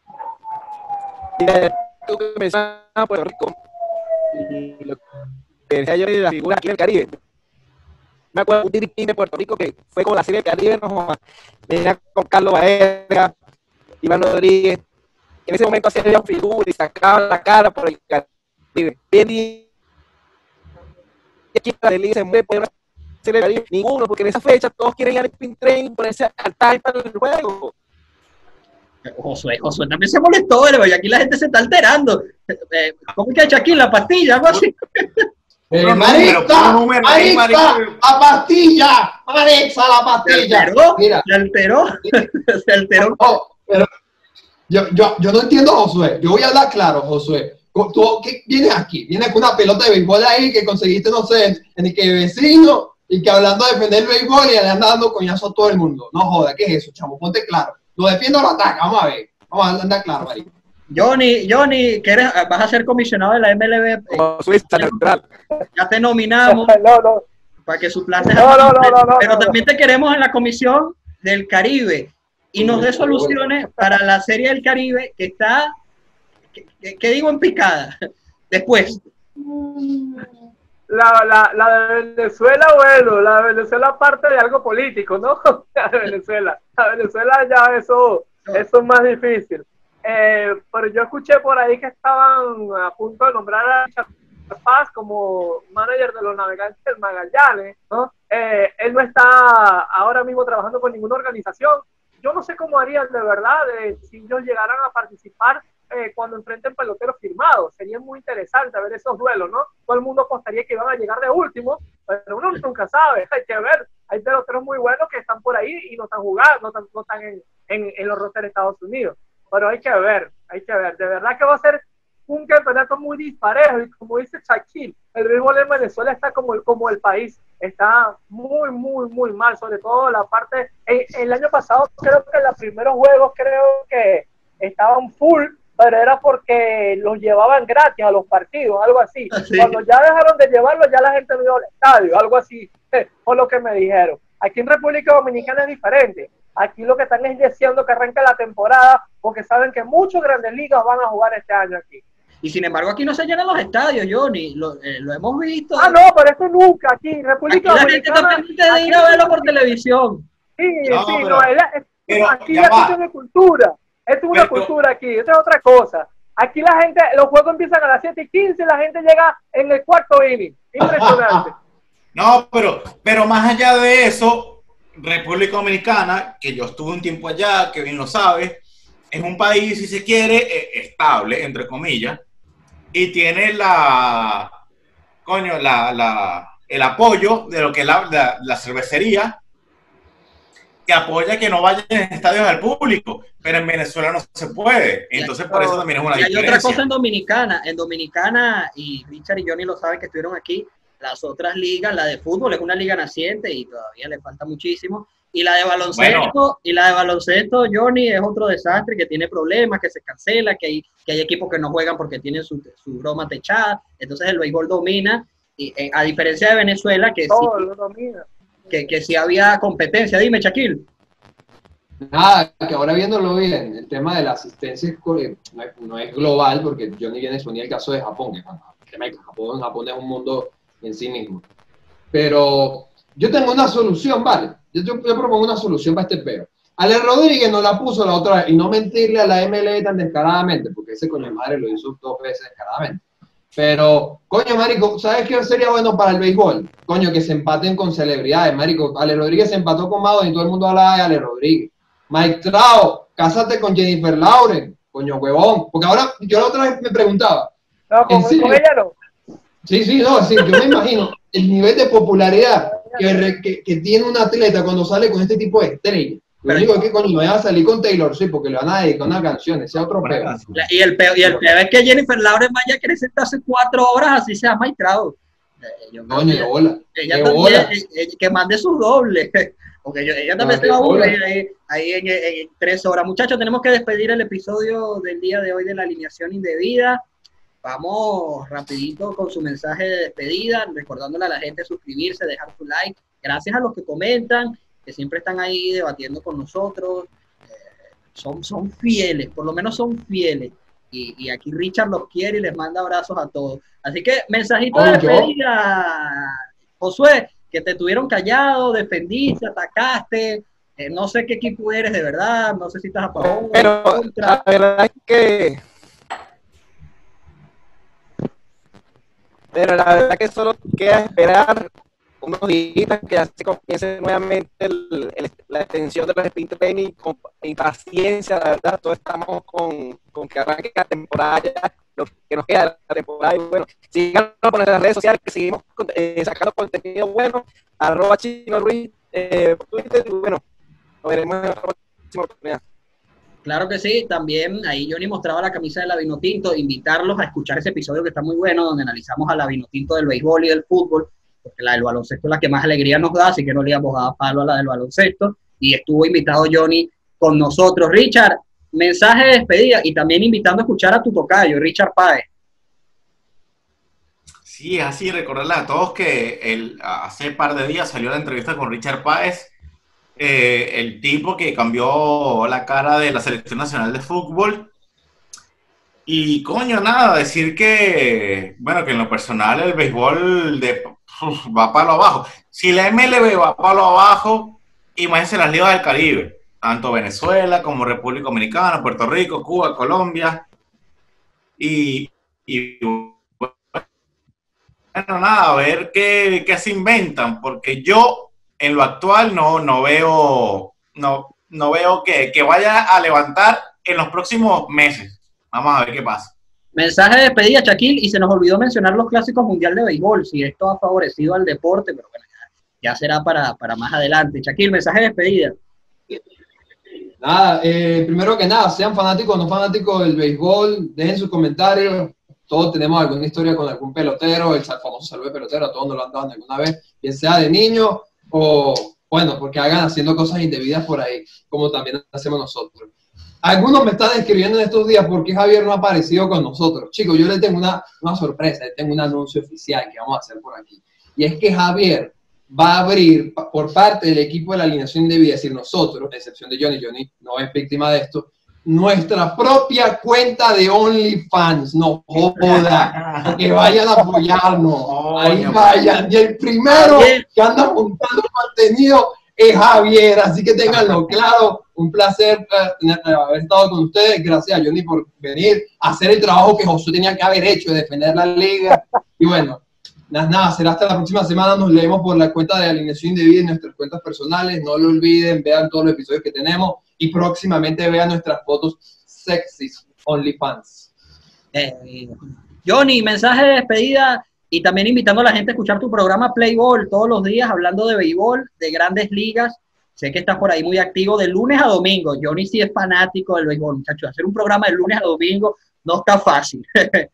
Speaker 1: Tú que mencionas a Puerto Rico y lo que decía yo de la figura aquí en el Caribe. Me acuerdo de un dirigente de Puerto Rico que fue con la Serie del Caribe, no, venía con Carlos Baerga, Iván Rodríguez. En ese momento hacían figura y sacaban la cara por el Caribe. Bien, y aquí la liga se mueve por una Serie del Caribe? Ninguno, porque en esa fecha todos quieren ir al sprint training, ponerse al time para el juego.
Speaker 6: Josué, Josué también se molestó, y aquí la gente se está alterando. Eh, ¿Cómo es que ha hecho aquí? ¿La pastilla? Algo así.
Speaker 4: Eh,
Speaker 3: Puro
Speaker 4: Marixa,
Speaker 3: número, puro número ahí,
Speaker 4: Marixa,
Speaker 3: Marixa.
Speaker 4: la pastilla, Marixa, la
Speaker 6: Se
Speaker 4: pastilla.
Speaker 6: alteró,
Speaker 4: Mira,
Speaker 6: se alteró, se alteró.
Speaker 4: no, pero yo, yo, yo no entiendo, Josué. Yo voy a hablar claro, Josué. ¿Tú qué vienes aquí? Vienes con una pelota de béisbol ahí que conseguiste, no sé, en, en el que vecino, y que hablando de defender el béisbol y le anda dando coñazo a todo el mundo. No joda, ¿qué es eso, chamo? Ponte claro. Lo defiendo o lo ataca, vamos a ver. Vamos a andar claro, Marixa.
Speaker 6: Johnny, Johnny, que eres, vas a ser comisionado de la M L B.
Speaker 1: Como Suiza neutral.
Speaker 6: Ya te nominamos
Speaker 2: No, no.
Speaker 6: para que suplantes
Speaker 2: No,
Speaker 6: a
Speaker 2: no, no, no, no,
Speaker 6: pero
Speaker 2: no, no.
Speaker 6: también te queremos en la comisión del Caribe y nos dé soluciones para la Serie del Caribe que está, que, que- que digo, en picada. Después,
Speaker 2: La, la, la de Venezuela, bueno, la de Venezuela parte de algo político, ¿no? La de Venezuela. La de Venezuela ya eso, eso es más difícil. Eh, pero yo escuché por ahí que estaban a punto de nombrar a Richard Paz como manager de los Navegantes del Magallanes, ¿no? Eh, él no está ahora mismo trabajando con ninguna organización. Yo no sé cómo harían de verdad eh, si ellos llegaran a participar eh, cuando enfrenten peloteros firmados. Sería muy interesante ver esos duelos, ¿no? Todo el mundo apostaría que iban a llegar de último, pero uno nunca sabe. Hay que ver. Hay peloteros muy buenos que están por ahí y no están jugando, no están, no están en, en, en los rosters de Estados Unidos. Pero hay que ver, hay que ver. De verdad que va a ser un campeonato muy disparejo. Y como dice Shaquille, el béisbol en Venezuela está como el, como el país. Está muy, muy, muy mal. Sobre todo la parte... El, el año pasado creo que en los primeros juegos creo que estaban full, pero era porque los llevaban gratis a los partidos, algo así.
Speaker 6: Sí.
Speaker 2: Cuando ya dejaron de llevarlo, ya la gente no iba al estadio, algo así. Fue lo que me dijeron. Aquí en República Dominicana es diferente. Aquí lo que están es deseando que arranque la temporada porque saben que muchos grandes ligas van a jugar este año aquí.
Speaker 6: y sin embargo aquí no se llenan los estadios, Johnny, lo, eh, lo hemos visto.
Speaker 2: Ah, no, pero eso nunca aquí en
Speaker 6: Aquí
Speaker 2: República
Speaker 6: la gente está
Speaker 2: Dominicana.
Speaker 6: pendiente de
Speaker 2: aquí
Speaker 6: ir a verlo por
Speaker 2: aquí-
Speaker 6: televisión.
Speaker 2: Sí,
Speaker 3: No,
Speaker 2: sí,
Speaker 3: pero-
Speaker 2: no, es, es-
Speaker 3: pero
Speaker 2: aquí
Speaker 3: ya
Speaker 2: ya
Speaker 3: va.
Speaker 2: esto es una cultura. Esto es una
Speaker 3: Pero-
Speaker 2: cultura aquí, esto es otra cosa. Aquí la gente, los juegos empiezan a las siete y quince y la gente llega en el cuarto inning. Impresionante.
Speaker 3: No, pero, pero más allá de eso, República Dominicana, que yo estuve un tiempo allá, que bien lo sabes, es un país, si se quiere, eh, estable, entre comillas, y tiene la, coño, la, la, el apoyo de lo que es la, la, la cervecería, que apoya que no vayan estadios al público, pero en Venezuela no se puede, entonces por eso también es una
Speaker 6: Y hay otra
Speaker 3: diferencia.
Speaker 6: cosa en Dominicana, en Dominicana, y Richard y Johnny lo saben que estuvieron aquí, las otras ligas, la de fútbol es una liga naciente y todavía le falta muchísimo, y la de baloncesto,
Speaker 3: Bueno.
Speaker 6: y la de baloncesto, Johnny, es otro desastre, que tiene problemas, que se cancela, que hay, que hay equipos que no juegan porque tienen su, su broma techada, entonces el béisbol domina, y, eh, a diferencia de Venezuela, que sí,
Speaker 2: Todo lo domina.
Speaker 6: que, que sí había competencia. Dime, Shaquille.
Speaker 4: Nada, que ahora viéndolo bien, el tema de la asistencia es co- eh, no es, no es global, porque Johnny bien exponía el caso de Japón, que bueno, el tema de Japón, Japón es un mundo en sí mismo. Pero yo tengo una solución, ¿vale? Yo, yo, yo propongo una solución para este peo. Ale Rodríguez nos la puso la otra vez, y no mentirle a la M L B tan descaradamente, porque ese coño de madre lo hizo dos veces descaradamente. Pero, coño, marico, ¿sabes qué sería bueno para el béisbol? Coño, que se empaten con celebridades, marico. Ale Rodríguez se empató con Mado y todo el mundo hablaba de Ale Rodríguez. Mike Trout, cásate con Jennifer Lawrence, coño, huevón. Porque ahora, yo la otra vez me preguntaba.
Speaker 2: No, con,
Speaker 4: ¿En serio?
Speaker 2: con ella no.
Speaker 4: Sí, sí, no, sí, yo me imagino el nivel de popularidad que, re- que, que tiene un atleta cuando sale con este tipo de estrella. Lo
Speaker 6: Pero-
Speaker 4: único es que, coño, no vaya a salir con Taylor Swift porque le van a dedicar una canción, ese es otro
Speaker 3: Buena
Speaker 4: peo.
Speaker 3: canción.
Speaker 6: La- Y el peor, y el peor es que Jennifer Lawrence vaya a querer sentarse cuatro horas, así sea maestrado. Eh, yo creo
Speaker 4: Coño,
Speaker 6: que
Speaker 4: de bola.
Speaker 6: ella
Speaker 4: de
Speaker 6: también,
Speaker 4: bola.
Speaker 6: eh, eh, que mande sus dobles. Porque yo- ella también
Speaker 4: Ah,
Speaker 6: se va a
Speaker 4: de bola.
Speaker 6: aburrir ahí, ahí en, en tres horas. Muchachos, tenemos que despedir el episodio del día de hoy de la alineación indebida. Vamos rapidito con su mensaje de despedida, recordándole a la gente suscribirse, dejar su like. Gracias a los que comentan, que siempre están ahí debatiendo con nosotros. Eh, son, son fieles, por lo menos son fieles. Y, y aquí Richard los quiere y les manda abrazos a todos. Así que, mensajito de
Speaker 4: Oh, yo.
Speaker 6: despedida. Josué, que te tuvieron callado, defendiste, atacaste. Eh, no sé qué equipo eres de verdad, no sé si estás a favor o en
Speaker 1: Pero
Speaker 6: contra.
Speaker 1: la verdad es que. Pero la verdad que solo queda esperar unos días que ya se comience nuevamente el, el, la extensión de los sprint training con impaciencia, la verdad, todos estamos con, con que arranque la temporada ya, lo que nos queda de la temporada, y bueno, síganos por nuestras redes sociales, que seguimos eh, sacando contenido bueno, arroba Chino Ruiz, eh, por Twitter, y bueno, nos veremos en otra próxima oportunidad.
Speaker 6: Claro que sí, también ahí Johnny mostraba la camisa de la Vinotinto, invitarlos a escuchar ese episodio que está muy bueno, donde analizamos a la Vinotinto del béisbol y del fútbol, porque la del baloncesto es la que más alegría nos da, así que no le íbamos a dar palo a la del baloncesto, y estuvo invitado Johnny con nosotros. Richard, mensaje de despedida, y también invitando a escuchar a tu tocayo, Richard Páez.
Speaker 3: Sí, es así, recordarles a todos que el, hace un par de días salió la entrevista con Richard Páez, eh, el tipo que cambió la cara de la Selección Nacional de Fútbol. Y coño, nada, decir que, bueno, que en lo personal el béisbol de, uf, va palo abajo. Si la M L B va palo abajo, imagínense las ligas del Caribe, tanto Venezuela como República Dominicana, Puerto Rico, Cuba, Colombia. Y, y bueno, nada, a ver qué, qué se inventan, porque yo en lo actual no, no veo, no, no veo que, que vaya a levantar en los próximos meses. Vamos a ver qué pasa.
Speaker 6: Mensaje de despedida, Shaquille, y se nos olvidó mencionar los clásicos mundial de béisbol, si esto ha favorecido al deporte, pero bueno, ya, ya será para, para más adelante. Shaquille, mensaje de despedida.
Speaker 4: Nada, eh, primero que nada, sean fanáticos o no fanáticos del béisbol, dejen sus comentarios. Todos tenemos alguna historia con algún pelotero, el famoso salve pelotero, a todos nos lo han dado alguna vez, bien sea de niño o, bueno, porque hagan haciendo cosas indebidas por ahí, como también hacemos nosotros. Algunos me están escribiendo en estos días por qué Javier no ha aparecido con nosotros. Chicos, yo les tengo una, una sorpresa, les tengo un anuncio oficial que vamos a hacer por aquí. Y es que Javier va a abrir por parte del equipo de la alineación indebida, es decir, nosotros, a excepción de Johnny, Johnny no es víctima de esto, nuestra propia cuenta de OnlyFans. No joda, que vayan a apoyarnos. Ahí vayan. Y el primero que anda montando contenido es Javier, así que ténganlo claro. Un placer uh, haber estado con ustedes. Gracias a Johnny por venir a hacer el trabajo que Josué tenía que haber hecho, de defender la liga. Y bueno, nada, nada, será hasta la próxima semana. Nos leemos por la cuenta de alineación indebida en nuestras cuentas personales. No lo olviden, vean todos los episodios que tenemos y próximamente vean nuestras fotos sexys, OnlyFans.
Speaker 6: Eh, Johnny, mensaje de despedida. Y también invitando a la gente a escuchar tu programa Play Ball todos los días, hablando de béisbol, de grandes ligas. Sé que estás por ahí muy activo de lunes a domingo. Johnny sí es fanático del béisbol, muchachos. Hacer un programa de lunes a domingo no está fácil.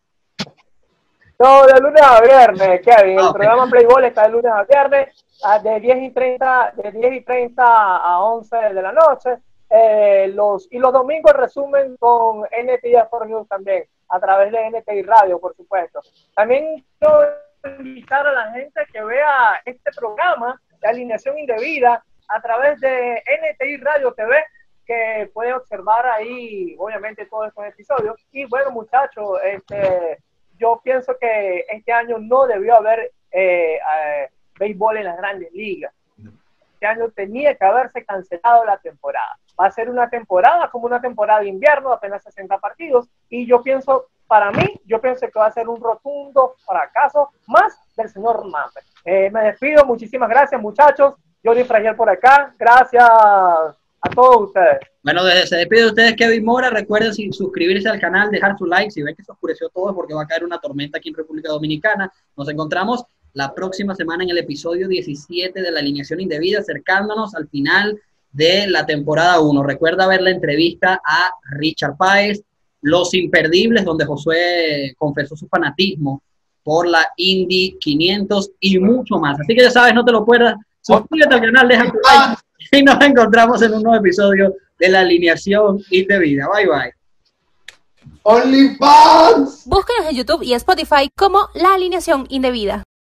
Speaker 2: No, de lunes a viernes, Kevin. El
Speaker 6: Ah, okay.
Speaker 2: programa Play Ball está de lunes a viernes, de diez y treinta, de diez y treinta a once de la noche. Eh, los, y los domingos resumen con N T I Sport News también, a través de N T I Radio, por supuesto. También quiero invitar a la gente que vea este programa de alineación indebida a través de N T I Radio T V, que puede observar ahí, obviamente, todos estos episodios. Y bueno, muchachos, este, yo pienso que este año no debió haber eh, eh, béisbol en las grandes ligas. Este año tenía que haberse cancelado la temporada. Va a ser una temporada como una temporada de invierno, apenas sesenta partidos, y yo pienso, para mí, yo pienso que va a ser un rotundo fracaso más del señor Manfred. Eh, me despido, muchísimas gracias, muchachos. Johnny Fragier por acá, gracias a todos ustedes.
Speaker 6: Bueno, desde se despide de ustedes Kevin Mora. Recuerden si, suscribirse al canal, dejar su like. Si ven que se oscureció todo es porque va a caer una tormenta aquí en República Dominicana. Nos encontramos la próxima semana en el episodio diecisiete de la alineación indebida, acercándonos al final de la temporada uno. Recuerda ver la entrevista a Richard Páez, Los Imperdibles, donde Josué confesó su fanatismo por la Indy quinientos y mucho más. Así que ya sabes, no te lo pierdas. Suscríbete al canal, deja tu like y nos encontramos en un nuevo episodio de la alineación indebida. Bye bye.
Speaker 4: OnlyFans.
Speaker 5: Búscanos en YouTube y Spotify como La Alineación Indebida.